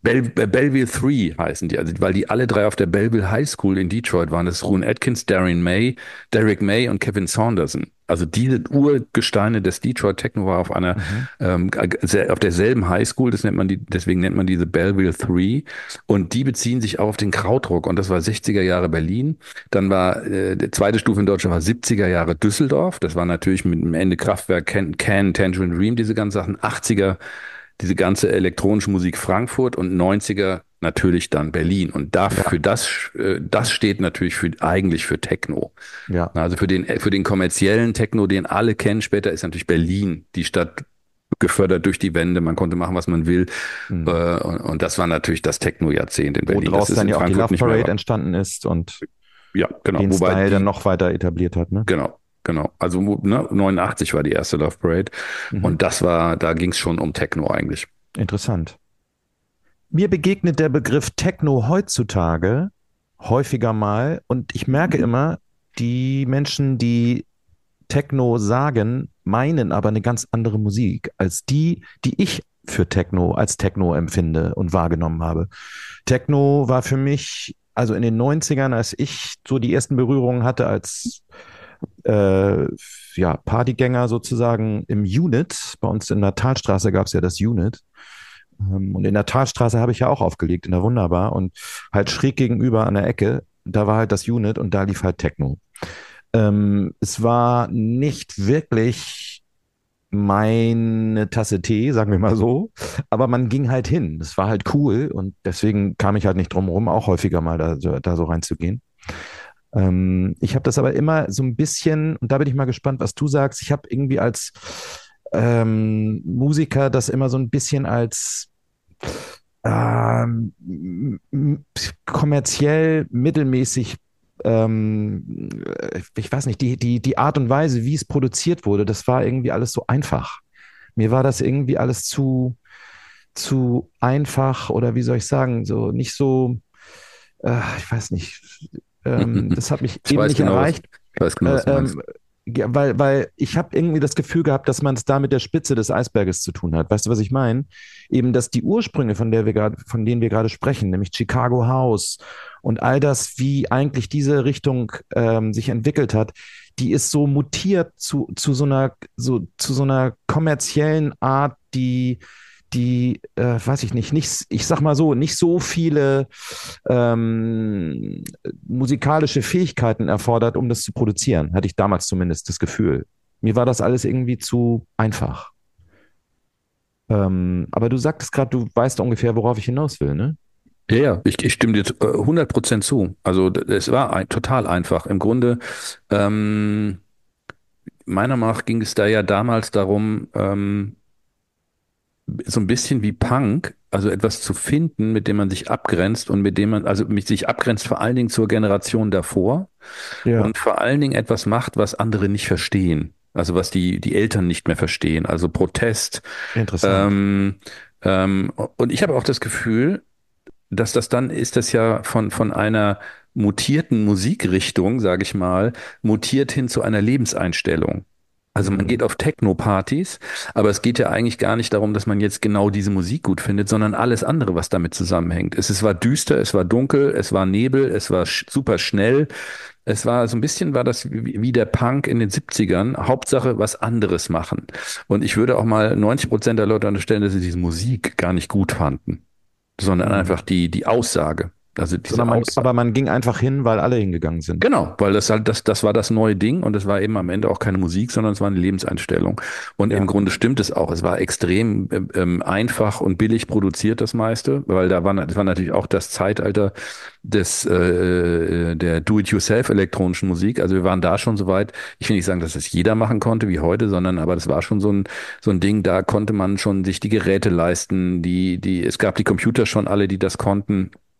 Bell, äh, Belleville drei heißen die, also weil die alle drei auf der Belleville High School in Detroit waren. Das ist Rowan Atkins, Darren May, Derek May und Kevin Saunderson. Also diese Urgesteine des Detroit Techno war auf einer Mhm. ähm, sel- auf derselben High School. Das nennt man die, deswegen nennt man diese Belleville drei. Und die beziehen sich auch auf den Krautrock. Und das war sechziger Jahre Berlin. Dann war äh, die zweite Stufe in Deutschland war siebziger Jahre Düsseldorf. Das war natürlich mit dem Ende Kraftwerk, Can, Can, Tangerine Dream, diese ganzen Sachen. achtziger diese ganze elektronische Musik Frankfurt und neunziger natürlich dann Berlin. Und Ja, dafür das, äh, das steht natürlich für, eigentlich für Techno. ja. Also für den, für den kommerziellen Techno, den alle kennen später, ist natürlich Berlin die Stadt gefördert durch die Wende. Man konnte machen, was man will. Äh, Mhm. und, und das war natürlich das Techno-Jahrzehnt in Wo Berlin. Das draus ist dann in ja auch die Frankfurt Love nicht mehr Parade wahr. entstanden ist und Ja, genau. den Wobei Style dann die, noch weiter etabliert hat, ne? genau, genau. Also wo- ne, neunundachtzig war die erste Love Parade. Mhm. Und das war, da ging es schon um Techno eigentlich. Interessant. Mir begegnet der Begriff Techno heutzutage häufiger mal und ich merke immer, die Menschen, die Techno sagen, meinen aber eine ganz andere Musik als die, die ich für Techno als Techno empfinde und wahrgenommen habe. Techno war für mich, also in den Neunzigern, als ich so die ersten Berührungen hatte als äh, ja, Partygänger sozusagen im Unit, bei uns in der Talstraße gab es ja das Unit. Ähm, Und in der Talstraße habe ich ja auch aufgelegt, in der Wunderbar. Und halt schräg gegenüber an der Ecke, da war halt das Unit und da lief halt Techno. Ähm, es war nicht wirklich meine Tasse Tee, sagen wir mal so, aber man ging halt hin. Das war halt cool und deswegen kam ich halt nicht drum herum, auch häufiger mal da, so- da so reinzugehen. Ähm, ich habe das aber immer so ein bisschen, und da bin ich mal gespannt, was du sagst. Ich habe irgendwie als ähm, Musiker das immer so ein bisschen als ähm, m- m- kommerziell mittelmäßig, ähm, äh, ich weiß nicht, die, die, die Art und Weise, wie es produziert wurde, das war irgendwie alles so einfach. Mir war das irgendwie alles zu, zu einfach oder wie soll ich sagen, so nicht so, äh, ich weiß nicht, ähm, das hat mich Ich eben weiß nicht genau, was, erreicht. ich weiß genau, Äh, was du meinst. ähm, ja, weil, weil ich habe irgendwie das Gefühl gehabt, dass man es da mit der Spitze des Eisberges zu tun hat. Weißt du, was ich meine? Eben, dass die Ursprünge, von der wir gerade, von denen wir gerade sprechen, nämlich Chicago House und all das, wie eigentlich diese Richtung ähm, sich entwickelt hat, die ist so mutiert zu, zu so einer, so, zu so einer kommerziellen Art, die die, äh, weiß ich nicht, nicht, ich sag mal so, nicht so viele ähm, musikalische Fähigkeiten erfordert, um das zu produzieren, hatte ich damals zumindest das Gefühl. Mir war das alles irgendwie zu einfach. Ähm, aber du sagtest gerade, du weißt ungefähr, worauf ich hinaus will, ne? Ja, ja, ich, ich stimme dir äh, hundert Prozent zu. Also d- es war ein, total einfach. Im Grunde, ähm, meiner Meinung nach ging es da ja damals darum, ähm, so ein bisschen wie Punk, also etwas zu finden, mit dem man sich abgrenzt und mit dem man, also mit sich abgrenzt vor allen Dingen zur Generation davor Ja, und vor allen Dingen etwas macht, was andere nicht verstehen. Also was die, die Eltern nicht mehr verstehen. Also Protest. interessant. Ähm, ähm, und ich habe auch das Gefühl, dass das dann ist das ja von, von einer mutierten Musikrichtung, sage ich mal, mutiert hin zu einer Lebenseinstellung. Also man geht Mhm. auf Techno-Partys, aber es geht ja eigentlich gar nicht darum, dass man jetzt genau diese Musik gut findet, sondern alles andere, was damit zusammenhängt. Es, es war düster, es war dunkel, es war Nebel, es war sch super schnell. Es war so ein bisschen war das wie, wie der Punk in den Siebzigern. Hauptsache was anderes machen. Und ich würde auch mal neunzig Prozent der Leute unterstellen, dass sie diese Musik gar nicht gut fanden, sondern Mhm. einfach die, die Aussage. Also Sondern diese man, Aussage. aber man ging einfach hin, weil alle hingegangen sind. Genau, weil das halt, das, das war das neue Ding und es war eben am Ende auch keine Musik, sondern es war eine Lebenseinstellung. Und im Ja. Grunde stimmt es auch. Es war extrem ähm, ähm, einfach und billig produziert, das meiste, weil da war, das war natürlich auch das Zeitalter des, äh, der Do-it-yourself elektronischen Musik. Also wir waren da schon so weit. Ich will nicht sagen, dass das jeder machen konnte wie heute, sondern aber das war schon so ein, so ein Ding, da konnte man schon sich die Geräte leisten, die, die, es gab die Computer schon alle, die das konnten.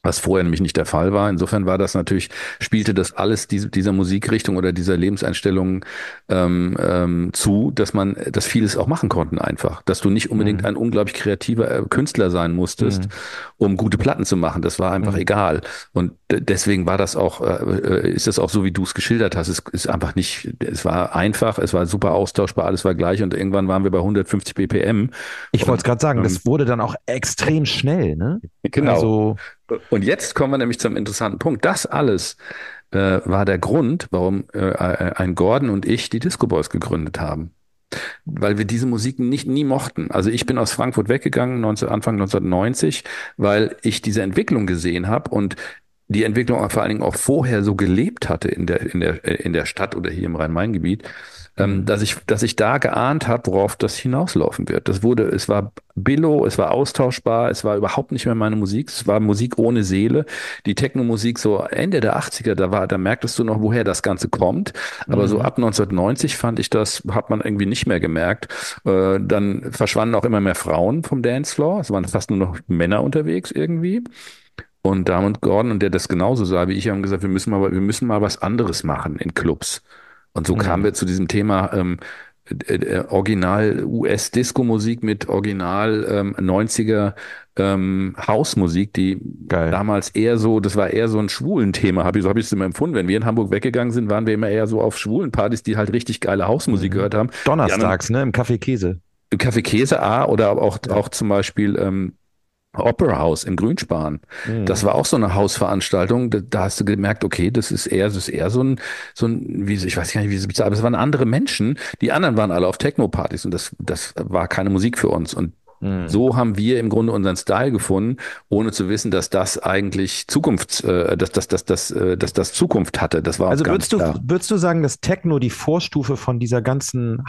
was vorher nämlich nicht der Fall war. Insofern war das natürlich, spielte das alles diese, dieser Musikrichtung oder dieser Lebenseinstellung ähm, ähm, zu, dass man, dass vieles auch machen konnten einfach. Dass du nicht unbedingt Mhm. ein unglaublich kreativer äh, Künstler sein musstest, Mhm. um gute Platten zu machen. Das war einfach Mhm. egal. Und d- deswegen war das auch, äh, ist das auch so, wie du es geschildert hast. Es ist einfach nicht, es war einfach, es war super austauschbar, alles war gleich und irgendwann waren wir bei hundertfünfzig B P M. Ich wollte es Und gerade sagen, ähm, das wurde dann auch extrem schnell, ne? genau. Also, Und jetzt kommen wir nämlich zum interessanten Punkt. Das alles äh, war der Grund, warum äh, ein Gordon und ich die Disco Boys gegründet haben. Weil wir diese Musik nicht nie mochten. Also ich bin aus Frankfurt weggegangen, neunzehn, Anfang neunzehnhundertneunzig, weil ich diese Entwicklung gesehen habe und die Entwicklung auch vor allen Dingen auch vorher so gelebt hatte in der, in der, in der Stadt oder hier im Rhein-Main-Gebiet, ähm, mhm. dass ich, dass ich da geahnt habe, worauf das hinauslaufen wird. Das wurde, es war billow, es war austauschbar, es war überhaupt nicht mehr meine Musik, es war Musik ohne Seele. Die Techno-Musik so Ende der achtziger, da war, da merktest du noch, woher das Ganze kommt. Aber so Mhm. ab neunzehnhundertneunzig fand ich das, hat man irgendwie nicht mehr gemerkt. Äh, dann verschwanden auch immer mehr Frauen vom Dancefloor. Es waren fast nur noch Männer unterwegs irgendwie. Und Damon Gordon, und der das genauso sah wie ich, haben gesagt, wir müssen mal, wir müssen mal was anderes machen in Clubs. Und so kamen Mhm. wir zu diesem Thema ähm, äh, äh, Original U S-Disco-Musik mit Original ähm, neunziger ähm, House-Musik, die Geil. damals eher so, das war eher so ein schwulen Thema, hab ich, so habe ich es immer empfunden. Wenn wir in Hamburg weggegangen sind, waren wir immer eher so auf schwulen Partys, die halt richtig geile House-Musik Mhm. gehört haben. Die anderen Donnerstags, ne? Im Café Käse. im Café Käse A oder aber auch, Ja. auch zum Beispiel ähm, Opera House im Grünspan. Das Mhm. war auch so eine Hausveranstaltung. Da, da hast du gemerkt, okay, das ist eher, das ist eher so ein, so ein, wie, ich weiß gar nicht, wie sie bezahlen, aber es waren andere Menschen. Die anderen waren alle auf Techno-Partys und das, das war keine Musik für uns. Und Mhm. so haben wir im Grunde unseren Style gefunden, ohne zu wissen, dass das eigentlich Zukunfts, äh, dass, dass, dass, dass, äh, dass das Zukunft hatte. Das war uns Also gar nicht würdest du, klar. würdest du sagen, dass Techno die Vorstufe von dieser ganzen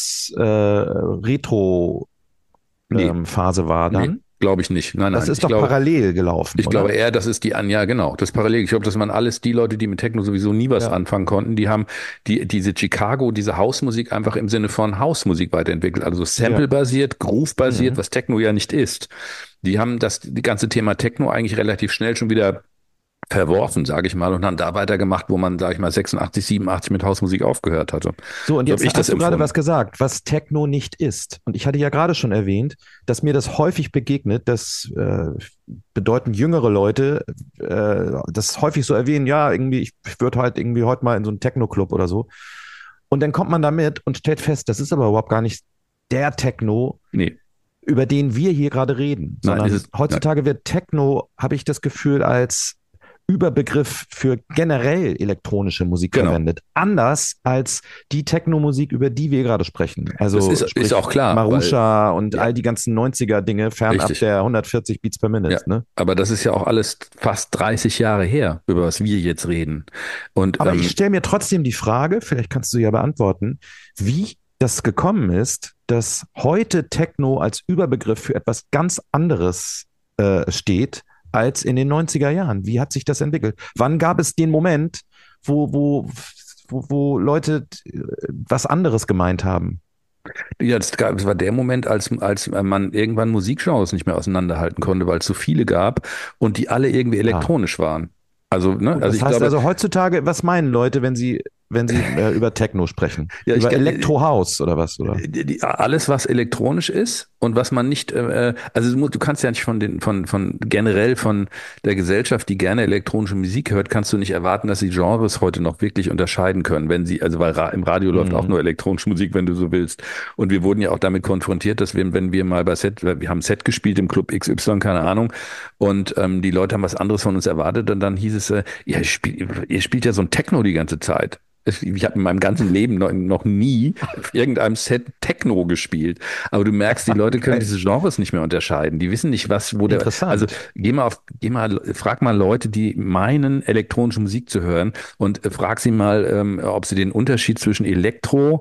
House-Retro-Phase Nee, war nee, dann? glaube ich nicht. Nein, Das nein. ist Ich doch glaube, parallel gelaufen, Ich glaube oder? eher, das ist die an, ja genau, das Parallel. Ich glaube, das waren alles die Leute, die mit Techno sowieso nie was Ja. anfangen konnten. Die haben die diese Chicago, diese Hausmusik einfach im Sinne von Hausmusik weiterentwickelt, also Ja. Sample-basiert, Groove-basiert, Mhm. was Techno ja nicht ist. Die haben das die ganze Thema Techno eigentlich relativ schnell schon wieder verworfen, sage ich mal, und haben da weitergemacht, wo man, sage ich mal, sechsundachtzig, siebenundachtzig mit Hausmusik aufgehört hatte. So, und So habe jetzt ich das hast du gerade was empfunden. gesagt, was Techno nicht ist. Und ich hatte ja gerade schon erwähnt, dass mir das häufig begegnet, dass äh, bedeutend jüngere Leute äh, das häufig so erwähnen, ja, irgendwie, ich würde halt irgendwie heute mal in so einen Techno-Club oder so. Und dann kommt man da mit und stellt fest, das ist aber überhaupt gar nicht der Techno, Nee, über den wir hier gerade reden, nein, ist sondern es, nein, heutzutage wird Techno, habe ich das Gefühl, als Überbegriff für generell elektronische Musik genau. verwendet. Anders als die Techno-Musik, über die wir gerade sprechen. Das Also ist, ist sprich auch klar, weil, Marusha und ja, all die ganzen neunziger-Dinge fernab richtig. der hundertvierzig Beats per Ja, Minute. Ne? aber das ist ja auch alles fast dreißig Jahre her, über was wir jetzt reden. Und Aber ich ähm, stelle mir trotzdem die Frage, vielleicht kannst du ja beantworten, wie das gekommen ist, dass heute Techno als Überbegriff für etwas ganz anderes äh, steht als in den neunziger Jahren. Wie hat sich das entwickelt? Wann gab es den Moment, wo, wo, wo, wo Leute äh, was anderes gemeint haben? ja, das, gab, das war der Moment, als, als man irgendwann Musikgenres nicht mehr auseinanderhalten konnte, weil es so viele gab und die alle irgendwie Ah, elektronisch waren. Also, ne, gut, also das ich heißt glaube, also heutzutage, was meinen Leute, wenn sie, wenn sie äh, über Techno sprechen? ja, ich, Über Elektro-House oder was, oder? die, die, alles, was elektronisch ist und was man nicht, äh, also du, mu- du kannst ja nicht von den, von, von generell von der Gesellschaft, die gerne elektronische Musik hört, kannst du nicht erwarten, dass sie Genres heute noch wirklich unterscheiden können, wenn sie, also weil Ra im Radio läuft auch Mhm. nur elektronische Musik, wenn du so willst. Und wir wurden ja auch damit konfrontiert, dass wir, wenn wir mal bei Set, wir haben Set gespielt im Club X Y, keine Ahnung, und ähm, die Leute haben was anderes von uns erwartet und dann hieß es, äh, ja, ihr spielt, ihr spielt ja so ein Techno die ganze Zeit. Ich habe in meinem ganzen Leben noch, noch nie auf irgendeinem Set Techno gespielt. Aber du merkst, die Leute können Geil. diese Genres nicht mehr unterscheiden. Die wissen nicht, was, wo der, also Interessant. geh mal auf, geh mal, frag mal Leute, die meinen, elektronische Musik zu hören und äh, frag sie mal, ähm, ob sie den Unterschied zwischen Elektro,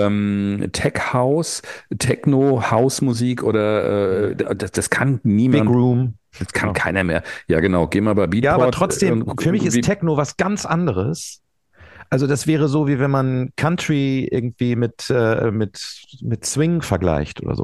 ähm, Tech House, Techno, Hausmusik oder, äh, das, das kann Big niemand, Room. das kann Ja. keiner mehr. Ja, genau, geh mal bei Ja, aber Beatport äh, trotzdem, und für mich ist wie, Techno was ganz anderes. Also das wäre so, wie wenn man Country irgendwie mit, äh, mit, mit Swing vergleicht oder so.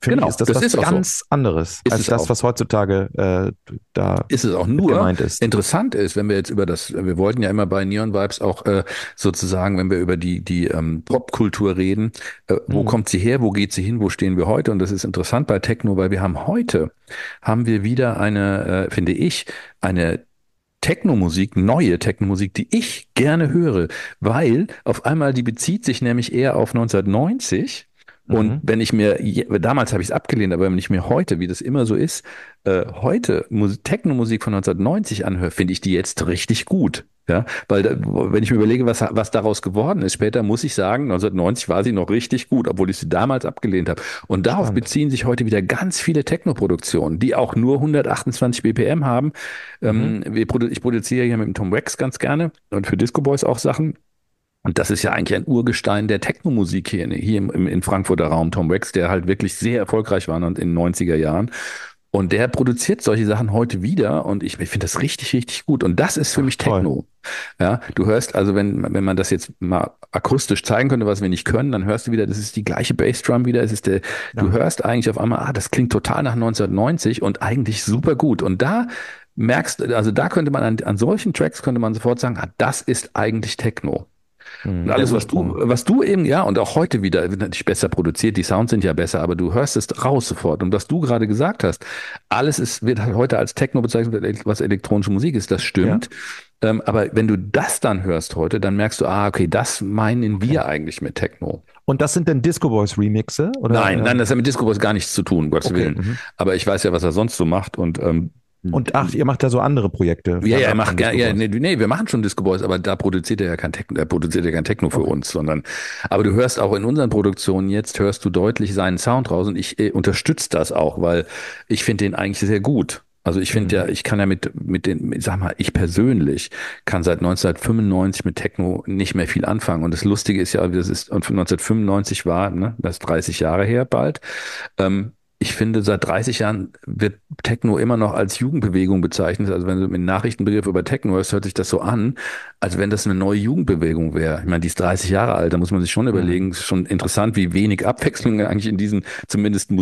Für Genau, mich ist das, das was ist auch so. ganz anderes Ist als es das, auch. was heutzutage äh, da Ist es auch mit nur. gemeint ist. Interessant ist, wenn wir jetzt über das, wir wollten ja immer bei Neon Vibes auch äh, sozusagen, wenn wir über die die ähm, Popkultur reden, äh, wo Mhm. kommt sie her, wo geht sie hin, wo stehen wir heute? Und das ist interessant bei Techno, weil wir haben heute, haben wir wieder eine, äh, finde ich, eine Technomusik, neue Technomusik, die ich gerne höre, weil auf einmal die bezieht sich nämlich eher auf neunzehnhundertneunzig. Und Mhm. wenn ich mir, je- damals habe ich es abgelehnt, aber wenn ich mir heute, wie das immer so ist, äh, heute Mus- Technomusik von neunzehnhundertneunzig anhöre, finde ich die jetzt richtig gut. Ja, weil da, wenn ich mir überlege, was, was daraus geworden ist, später muss ich sagen, neunzehnhundertneunzig war sie noch richtig gut, obwohl ich sie damals abgelehnt habe. Und darauf Spannend. beziehen sich heute wieder ganz viele Techno-Produktionen, die auch nur hundertachtundzwanzig B P M haben. Mhm. Ähm, wir produ ich produziere hier mit dem Tom Wax ganz gerne und für Disco Boys auch Sachen. Und das ist ja eigentlich ein Urgestein der Technomusik hier, in- hier im, im Frankfurter Raum, Tom Wax, der halt wirklich sehr erfolgreich war in den neunziger Jahren. Und der produziert solche Sachen heute wieder und ich, ich finde das richtig, richtig gut. Und das ist für Ach, mich toll. Techno. Ja, du hörst also, wenn, wenn man das jetzt mal akustisch zeigen könnte, was wir nicht können, dann hörst du wieder, das ist die gleiche Bassdrum wieder. Es ist der, du Ja. hörst eigentlich auf einmal, ah, das klingt total nach neunzehnhundertneunzig und eigentlich super gut. Und da merkst, du, also da könnte man an, an solchen Tracks könnte man sofort sagen, ah, das ist eigentlich Techno. Und Mhm. Der alles, was du, Ursprung. was du eben, ja, und auch heute wieder, wird natürlich besser produziert, die Sounds sind ja besser, aber du hörst es raus sofort. Und was du gerade gesagt hast, alles ist, wird halt heute als Techno bezeichnet, was elektronische Musik ist, das Ja. stimmt. Ähm, aber wenn du das dann hörst heute, dann merkst du, ah, okay, das meinen Okay. wir eigentlich mit Techno. Und das sind denn Disco Boys Remixe? Nein, Oder? nein, Ähm, das hat mit Disco Boys gar nichts zu tun, um Gottes okay. Willen. Mhm. Aber ich weiß ja, was er sonst so macht und ähm, Und ach, ihr macht da so andere Projekte ja, ja, er fernab macht von gerne, Disco ja, Boys. nee, nee, wir machen schon Disco Boys, aber da produziert er ja kein Techno, er produziert ja kein Techno für Okay. uns, sondern, aber du hörst auch in unseren Produktionen jetzt, hörst du deutlich seinen Sound raus und ich äh, unterstütze das auch, weil ich finde den eigentlich sehr gut. Also ich finde ja, Mhm. ich kann ja mit, mit den, mit- sag mal, ich persönlich kann seit neunzehnhundertfünfundneunzig mit Techno nicht mehr viel anfangen. Und das Lustige ist ja, das ist, und neunzehnhundertfünfundneunzig war, ne, das ist dreißig Jahre her bald. Ähm, Ich finde, seit dreißig Jahren wird Techno immer noch als Jugendbewegung bezeichnet. Also wenn du mit Nachrichtenbegriff über Techno hörst, hört sich das so an, als wenn das eine neue Jugendbewegung wäre. Ich meine, die ist dreißig Jahre alt, da muss man sich schon Mhm. überlegen, es ist schon interessant, wie wenig Abwechslung eigentlich in diesen zumindest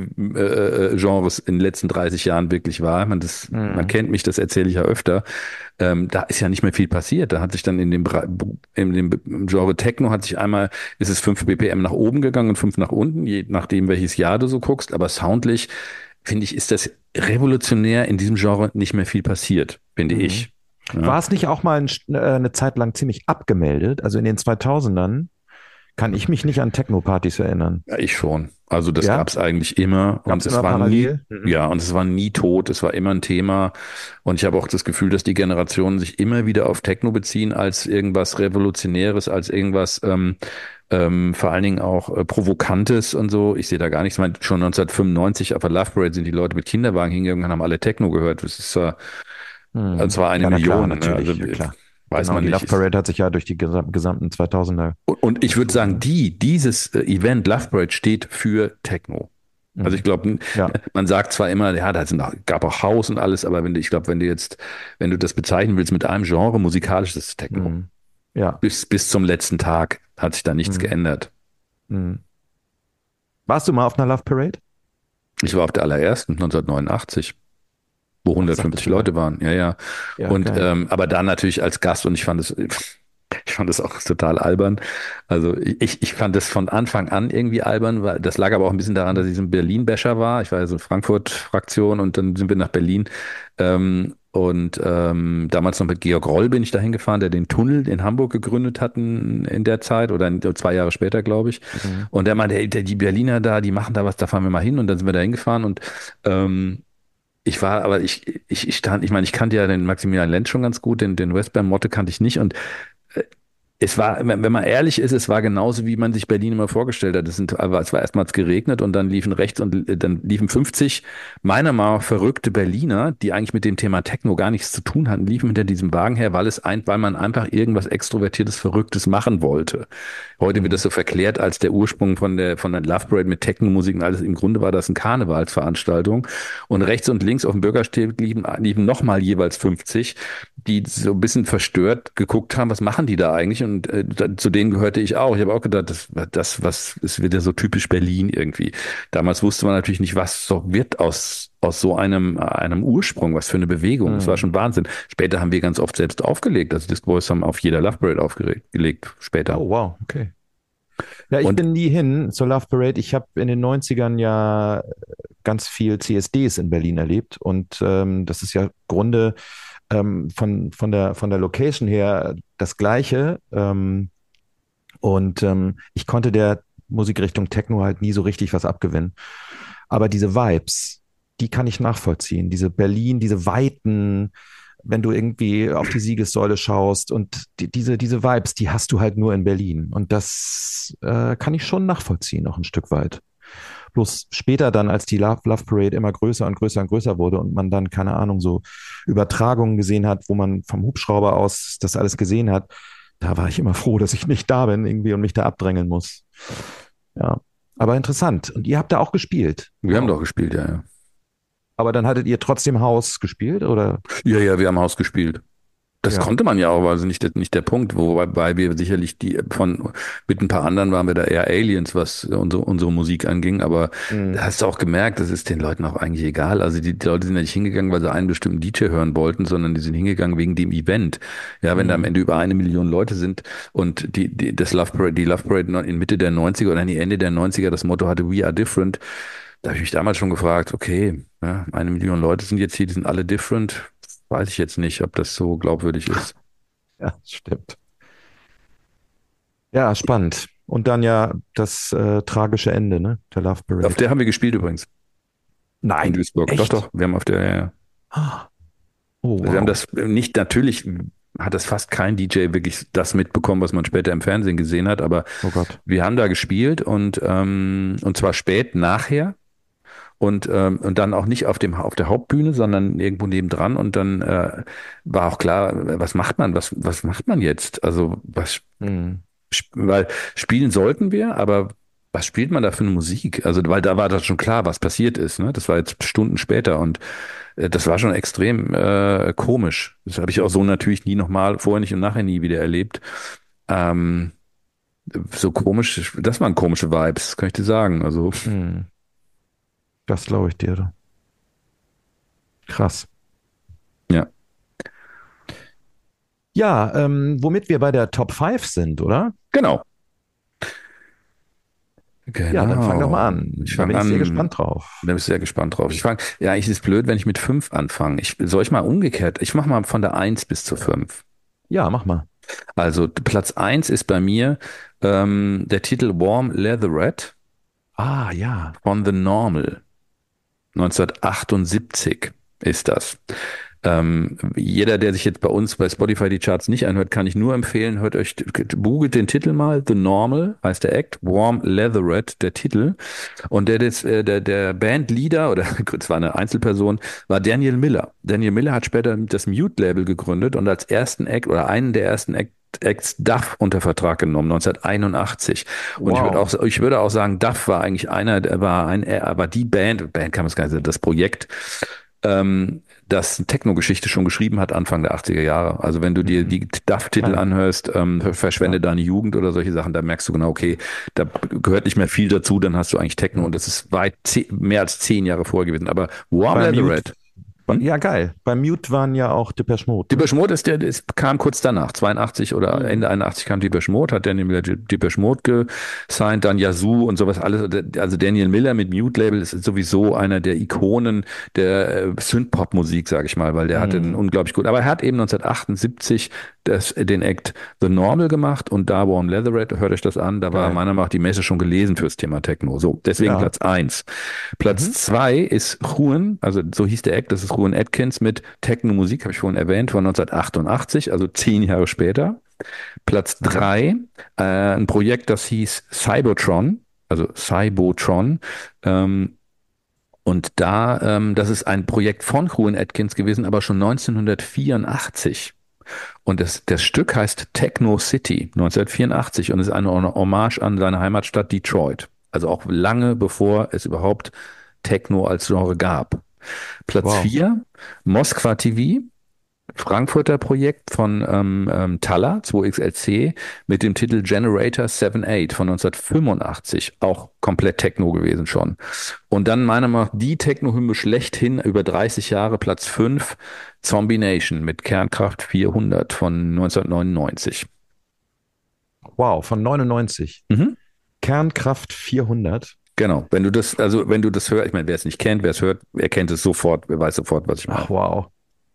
Musikgenres in den letzten dreißig Jahren wirklich war. Man, das, man Mhm. kennt mich, das erzähle ich ja öfter. Ähm, da ist ja nicht mehr viel passiert. Da hat sich dann in dem, Bra- in dem Genre Techno hat sich einmal, ist es fünf B P M nach oben gegangen und fünf nach unten, je nachdem, welches Jahr du so guckst. Aber soundlich, finde ich, ist das revolutionär in diesem Genre nicht mehr viel passiert, finde Mhm. ich. Ja, War es nicht auch mal ein, äh, eine Zeit lang ziemlich abgemeldet? Also in den zweitausendern kann ich mich nicht an Techno-Partys erinnern. ja, ich schon. Also das Ja? gab's eigentlich immer Gab und es es immer war nie, parallel? Mhm. ja, und es war nie tot, es war immer ein Thema. Und ich habe auch das Gefühl, dass die Generationen sich immer wieder auf Techno beziehen als irgendwas Revolutionäres, als irgendwas ähm, ähm, vor allen Dingen auch äh, Provokantes und so. Ich sehe da gar nichts. Ich meine, schon neunzehnhundertfünfundneunzig auf der Love Parade sind die Leute mit Kinderwagen hingegangen und haben alle Techno gehört. Das ist äh, also Mhm. es war eine Ja, na klar, Million, ne? Also natürlich, ja äh, klar. weiß Genau, man die nicht. Love Ist, Parade hat sich ja durch die gesam gesamten zweitausender und, und ich würde gezogen. sagen, Ne? die, dieses äh, Event Love Parade steht für Techno. Also ich Mhm. glaube, Ja. man sagt zwar immer, ja, da sind, auch- gab auch House und alles, aber wenn du, ich glaube, wenn du jetzt, wenn du das bezeichnen willst mit einem Genre, musikalisch ist es Techno. Mhm. Ja. Bis, bis zum letzten Tag hat sich da nichts Mhm. geändert. Mhm. Warst du mal auf einer Love Parade? Ich war auf der allerersten, neunzehnhundertneunundachtzig, wo Ach, sagtest hundertfünfzig du ja. Leute waren. Ja, ja. Ja, Und geil. ähm, aber dann natürlich als Gast und ich fand es, ich fand es auch total albern. Also ich, ich fand es von Anfang an irgendwie albern, weil das lag aber auch ein bisschen daran, dass ich so ein Berlin-Basher war. Ich war ja so eine Frankfurt-Fraktion und dann sind wir nach Berlin. Ähm, und ähm, damals noch mit Georg Roll bin ich dahin gefahren, der den Tunnel in Hamburg gegründet hat in, in der Zeit oder in, zwei Jahre später, glaube ich. Mhm. Und der meinte, ey, der, die Berliner da, die machen da was, da fahren wir mal hin und dann sind wir da hingefahren und ähm, ich war, aber ich, ich, ich stand, ich meine, ich kannte ja den Maximilian Lenz schon ganz gut, den, den Westbam Motte kannte ich nicht und äh, es war, wenn wenn man ehrlich ist, es war genauso, wie man sich Berlin immer vorgestellt hat. Es sind, aber es war erstmals geregnet und dann liefen rechts und äh, dann liefen fünfzig meiner Meinung nach verrückte Berliner, die eigentlich mit dem Thema Techno gar nichts zu tun hatten, liefen hinter diesem Wagen her, weil es ein, weil man einfach irgendwas Extrovertiertes, Verrücktes machen wollte. Heute wird Mhm. das so verklärt als der Ursprung von der, von der Love Parade mit Techno-Musik und alles. Im Grunde war das eine Karnevalsveranstaltung. Und rechts und links auf dem Bürgersteig liefen, liefen nochmal jeweils fünfzig, die so ein bisschen verstört geguckt haben, was machen die da eigentlich? Und und äh, da, zu denen gehörte ich auch. Ich habe auch gedacht, das, das was ist wieder so typisch Berlin irgendwie. Damals wusste man natürlich nicht, was so wird aus aus so einem einem Ursprung, was für eine Bewegung. Das war Hm. schon Wahnsinn. Später haben wir ganz oft selbst aufgelegt. Also Disco Boys haben auf jeder Love Parade aufgelegt gelegt, später. Oh, wow, okay. Ja, ich Und bin nie hin zur Love Parade. Ich habe in den Neunzigern ja ganz viel C S Ds in Berlin erlebt und ähm, das ist ja im Grunde ähm, von, von der, von der Location her das Gleiche. Ähm, und ähm, ich konnte der Musikrichtung Techno halt nie so richtig was abgewinnen. Aber diese Vibes, die kann ich nachvollziehen. Diese Berlin, diese Weiten, wenn du irgendwie auf die Siegessäule schaust und die, diese, diese Vibes, die hast du halt nur in Berlin. Und das äh, kann ich schon nachvollziehen, noch ein Stück weit. Bloß später dann, als die Love, Love Parade immer größer und größer und größer wurde und man dann, keine Ahnung, so Übertragungen gesehen hat, wo man vom Hubschrauber aus das alles gesehen hat, da war ich immer froh, dass ich nicht da bin irgendwie und mich da abdrängeln muss. Ja, aber interessant. Und ihr habt da auch gespielt. wir haben Wow. doch gespielt, ja, ja. Aber dann hattet ihr trotzdem Haus gespielt, oder? Ja, ja, wir haben Haus gespielt. Das Ja. konnte man ja auch, also nicht, der- nicht der Punkt, wobei wir sicherlich die von, mit ein paar anderen waren wir da eher Aliens, was unsere, unsere Musik anging, aber da Mhm. hast du auch gemerkt, das ist den Leuten auch eigentlich egal. Also die, die Leute sind ja nicht hingegangen, weil sie einen bestimmten D J hören wollten, sondern die sind hingegangen wegen dem Event. Ja, wenn da am Mhm. Ende über eine Million Leute sind und die, die, das Love Parade, die Love Parade in Mitte der Neunziger oder nee, Ende der Neunziger das Motto hatte, We are different. Da habe ich mich damals schon gefragt, okay, ja, eine Million Leute sind jetzt hier, die sind alle different. Weiß ich jetzt nicht, ob das so glaubwürdig ist. Ja, stimmt. Ja, spannend. Und dann ja das äh, tragische Ende, ne? Der Love Auf Parade. der haben wir gespielt übrigens, in Nein, Duisburg. Doch, echt? doch, wir haben auf der, ja, ja. Ah, oh, Also wir haben wow. das nicht, natürlich hat das fast kein D J wirklich das mitbekommen, was man später im Fernsehen gesehen hat, aber Oh Gott. wir haben da gespielt und, ähm, und zwar spät nachher. Und, ähm, und dann auch nicht auf dem, auf der Hauptbühne, sondern irgendwo nebendran. Und dann äh, war auch klar, was macht man, was, was macht man jetzt? Also was, Mhm. sp- weil spielen sollten wir, aber was spielt man da für eine Musik? Also, weil da war das schon klar, was passiert ist, ne? Das war jetzt Stunden später und äh, das war schon extrem äh, komisch. Das habe ich auch so natürlich nie nochmal, vorher nicht und nachher nie wieder erlebt. Ähm, so komisch, das waren komische Vibes, kann ich dir sagen. Also, Mhm. Das glaube ich dir. Du. Krass. ja, Ja, ähm, womit wir bei der Top fünf sind, oder? genau. Ja, dann fang doch Genau. mal an. Ich Da fange bin ich sehr an, gespannt drauf. da bist du sehr gespannt drauf. Ich fange, ja, ich ist blöd, wenn ich mit fünf anfange. Ich, soll ich mal umgekehrt? Ich mache mal von der eins bis zur fünf. Ja, mach mal. Also Platz eins ist bei mir ähm, der Titel Warm Leatherette Ah, ja. von The Normal. neunzehnhundertachtundsiebzig ist das. Ähm, jeder, der sich jetzt bei uns bei Spotify die Charts nicht anhört, kann ich nur empfehlen, hört euch, googelt den Titel mal, The Normal heißt der Act, Warm Leatherette, der Titel. Und der, des, äh, der, der Bandleader, oder es war eine Einzelperson, war Daniel Miller. Daniel Miller hat später das Mute-Label gegründet und als ersten Act oder einen der ersten Act Acts Duff unter Vertrag genommen, neunzehnhunderteinundachtzig. Und ich würde Wow. auch, ich würde auch sagen, Duff war eigentlich einer, der war ein, er war die Band, Band kann man es gar nicht sagen, das Projekt, ähm, das Techno-Geschichte schon geschrieben hat, Anfang der achtziger Jahre. Also wenn du dir Mhm. die Duff-Titel Klar. anhörst, ähm, verschwende Ja. deine Jugend oder solche Sachen, da merkst du genau, okay, da gehört nicht mehr viel dazu, dann hast du eigentlich Techno Ja. und das ist weit, ze- mehr als zehn Jahre vorher gewesen. Aber Warm Bei Mute, Leatherette, hm? ja, geil. Bei Mute waren ja auch Depeche Mode. Ne? Depeche Mode ist der, das kam kurz danach, zweiundachtzig oder Mhm. Ende einundachtzig kam Depeche Mode, hat Daniel Miller Depeche Mode gesigned, dann Yazoo und sowas alles. Also Daniel Miller mit Mute Label ist sowieso einer der Ikonen der äh, Synthpop-Musik, sage ich mal, weil der hatte einen Mhm. unglaublich gut. Aber er hat eben neunzehnhundertachtundsiebzig das, den Act The Normal gemacht und da Warm Leatherette, hört euch das an, da war Geil. meiner Meinung nach die Messe schon gelesen fürs Thema Techno. So, deswegen Ja. Platz eins. Platz Mhm. zwei ist Juan, also so hieß der Act, das ist Juan Atkins mit Techno-Musik, habe ich vorhin erwähnt, von neunzehnhundertachtundachtzig, also zehn Jahre später. Platz Mhm. drei, äh, ein Projekt, das hieß Cybotron, also Cybotron. Ähm, und da, ähm, das ist ein Projekt von Juan Atkins gewesen, aber schon neunzehnhundertvierundachtzig. Und das, das Stück heißt Techno City neunzehnhundertvierundachtzig und ist eine Hommage an seine Heimatstadt Detroit. Also auch lange bevor es überhaupt Techno als Genre gab. Platz Wow. vier, Moskwa T V Frankfurter Projekt von ähm, ähm, Thaler, zwei X L C, mit dem Titel Generator sieben acht von neunzehnhundertfünfundachtzig. Auch komplett Techno gewesen schon. Und dann meiner Meinung nach die Techno-Hymne schlechthin über dreißig Jahre, Platz fünf, Zombie Nation mit Kernkraft vierhundert von neunzehnhundertneunundneunzig. Wow, von neunundneunzig. Mhm. Kernkraft vierhundert. Genau, wenn du das, also wenn du das hörst, ich meine, wer es nicht kennt, wer es hört, er kennt es sofort, wer weiß sofort, was ich meine. Ach, wow.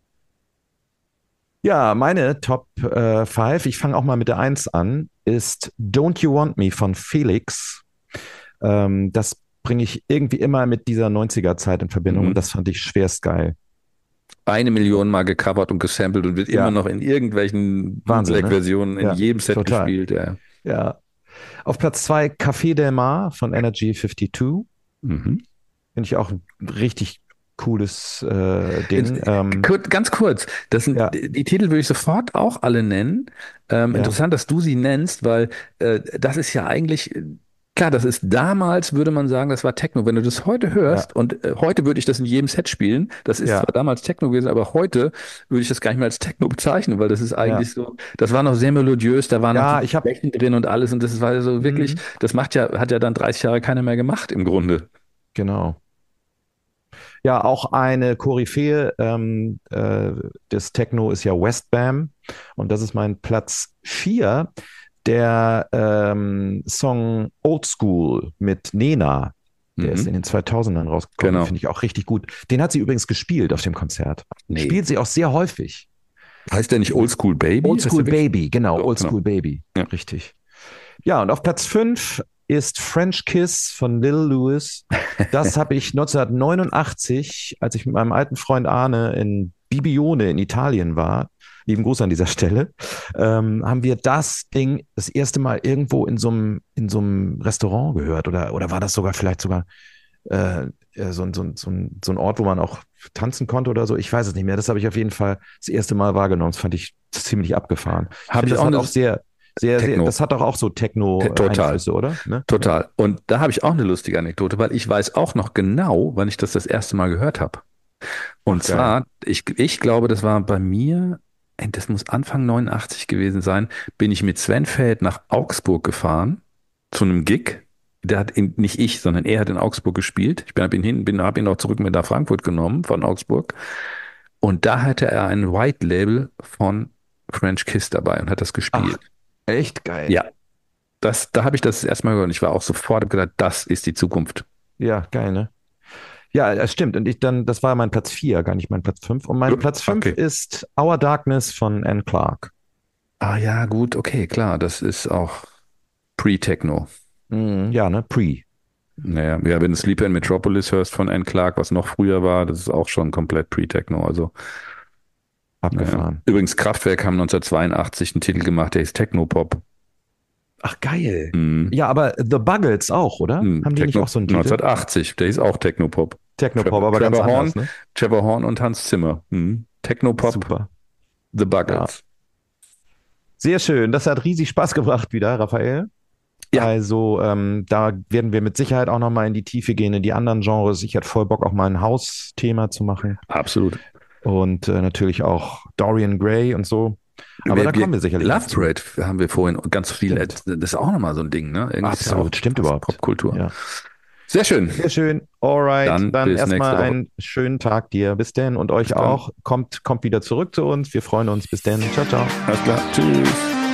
Ja, meine Top äh, fünf, ich fange auch mal mit der eins an, ist Don't You Want Me von Felix. Ähm, das bringe ich irgendwie immer mit dieser neunziger-Zeit in Verbindung Mhm. und das fand ich schwerst geil. Eine Million Mal gecovert und gesampelt und wird Ja. immer noch in irgendwelchen Wahnsinn, ne? Bootleg-Versionen in Ja, jedem Set total. gespielt. Ja. Ja. Auf Platz zwei Café Del Mar von Energy zweiundfünfzig. Mhm. Finde ich auch ein richtig cooles äh, Ding. Jetzt, Ähm, kur- Ganz kurz, das sind, Ja. die, die Titel würde ich sofort auch alle nennen. Ähm, Ja. Interessant, dass du sie nennst, weil äh, das ist ja eigentlich, äh, klar, das ist damals, würde man sagen, das war Techno. Wenn du das heute hörst, und äh, heute würde ich das in jedem Set spielen, das ist Ja. zwar damals Techno gewesen, aber heute würde ich das gar nicht mehr als Techno bezeichnen, weil das ist eigentlich so, das war noch sehr melodiös, da waren Ja, noch die ich hab- Flächen drin und alles und das war so wirklich, Mhm. das macht ja, hat ja dann dreißig Jahre keiner mehr gemacht im Grunde. Genau. Ja, auch eine Koryphäe ähm, äh, des Techno ist ja Westbam und das ist mein Platz vier, der ähm, Song Old School mit Nena. Der Mhm. ist in den zweitausendern rausgekommen, Genau. finde ich auch richtig gut. Den hat sie übrigens gespielt auf dem Konzert. Nee. Spielt sie auch sehr häufig. Heißt der nicht Old School Baby? Old Heißt School der wirklich- Baby, genau, Ja, Old genau. School Baby, Ja. richtig. Ja, und auf Platz fünf ist French Kiss von Lil Louis. Das habe ich neunzehnhundertneunundachtzig, als ich mit meinem alten Freund Arne in Bibione in Italien war, lieben Gruß an dieser Stelle, ähm, haben wir das Ding das erste Mal irgendwo in so einem in so einem Restaurant gehört oder, oder war das sogar vielleicht sogar äh, äh, so, ein- so, ein- so, ein- so ein Ort, wo man auch tanzen konnte oder so. Ich weiß es nicht mehr. Das habe ich auf jeden Fall das erste Mal wahrgenommen. Das fand ich ziemlich abgefahren. Ich Hab finde, ich das auch hat eine- auch sehr, sehr, sehr, Techno. das hat doch auch so Total. Techno-Einflüsse, oder? Ne? Total. Und da habe ich auch eine lustige Anekdote, weil ich weiß auch noch genau, wann ich das das erste Mal gehört habe. Und Ach, geil. zwar, ich, ich glaube, das war bei mir, ey, das muss Anfang neunundachtzig gewesen sein, bin ich mit Sven Feld nach Augsburg gefahren zu einem Gig. Der hat in, nicht ich, sondern er hat in Augsburg gespielt. Ich bin, hab ihn hin, bin, hab ihn auch zurück mit nach Frankfurt genommen von Augsburg. Und da hatte er ein White Label von French Kiss dabei und hat das gespielt. Echt geil. Ja. Das, da habe ich das, das erste Mal gehört und ich war auch sofort hab gedacht, das ist die Zukunft. Ja, geil, ne? Ja, das stimmt. Und ich dann, das war mein Platz vier, gar nicht mein Platz fünf. Und mein Ja, Platz fünf okay. ist Our Darkness von Anne Clark. Ah ja, gut, okay, klar, das ist auch Pre-Techno. Mm, ja, ne? Pre. Naja, ja, wenn du Sleeper in Metropolis hörst von Anne Clark, was noch früher war, das ist auch schon komplett Pre-Techno. Also, Abgefahren. ja. Übrigens, Kraftwerk haben neunzehnhundertzweiundachtzig einen Titel gemacht, der hieß Techno-Pop. Ach, geil. Mhm. Ja, aber The Buggles auch, oder? Mhm. Haben die nicht Techno- auch so einen Titel? neunzehnhundertachtzig, der hieß auch Techno-Pop. Technopop, Trevor- aber ganz Trevor anders, Horn. ne? Trevor Horn und Hans Zimmer. Mhm. Techno-Pop, Super. The Buggles. Sehr schön. Das hat riesig Spaß gebracht wieder, Raphael. Ja. Also ähm, da werden wir mit Sicherheit auch nochmal in die Tiefe gehen, in die anderen Genres. Ich hätte voll Bock, auch mal ein Hausthema zu machen. Absolut. Und äh, natürlich auch Dorian Gray und so. Aber da kommen wir sicherlich Love noch zu. Parade haben wir vorhin ganz viel. Stimmt. Das ist auch nochmal so ein Ding, ne? Irgendwie ist ja Absolut, auch stimmt fast überhaupt. Popkultur. Ja. Sehr schön. Sehr schön. Alright. Dann Dann, bis erstmal nächste Woche. einen schönen Tag dir. Bis denn. Und euch Bis dann. auch. Kommt, kommt wieder zurück zu uns. Wir freuen uns. Bis denn. Ciao, ciao. Alles klar. Tschüss.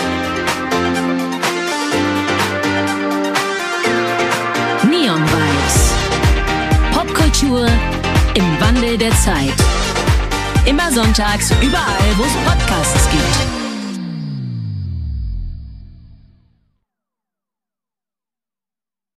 Neon Vibes. Popkultur im Wandel der Zeit. Immer sonntags überall, wo es Podcasts gibt.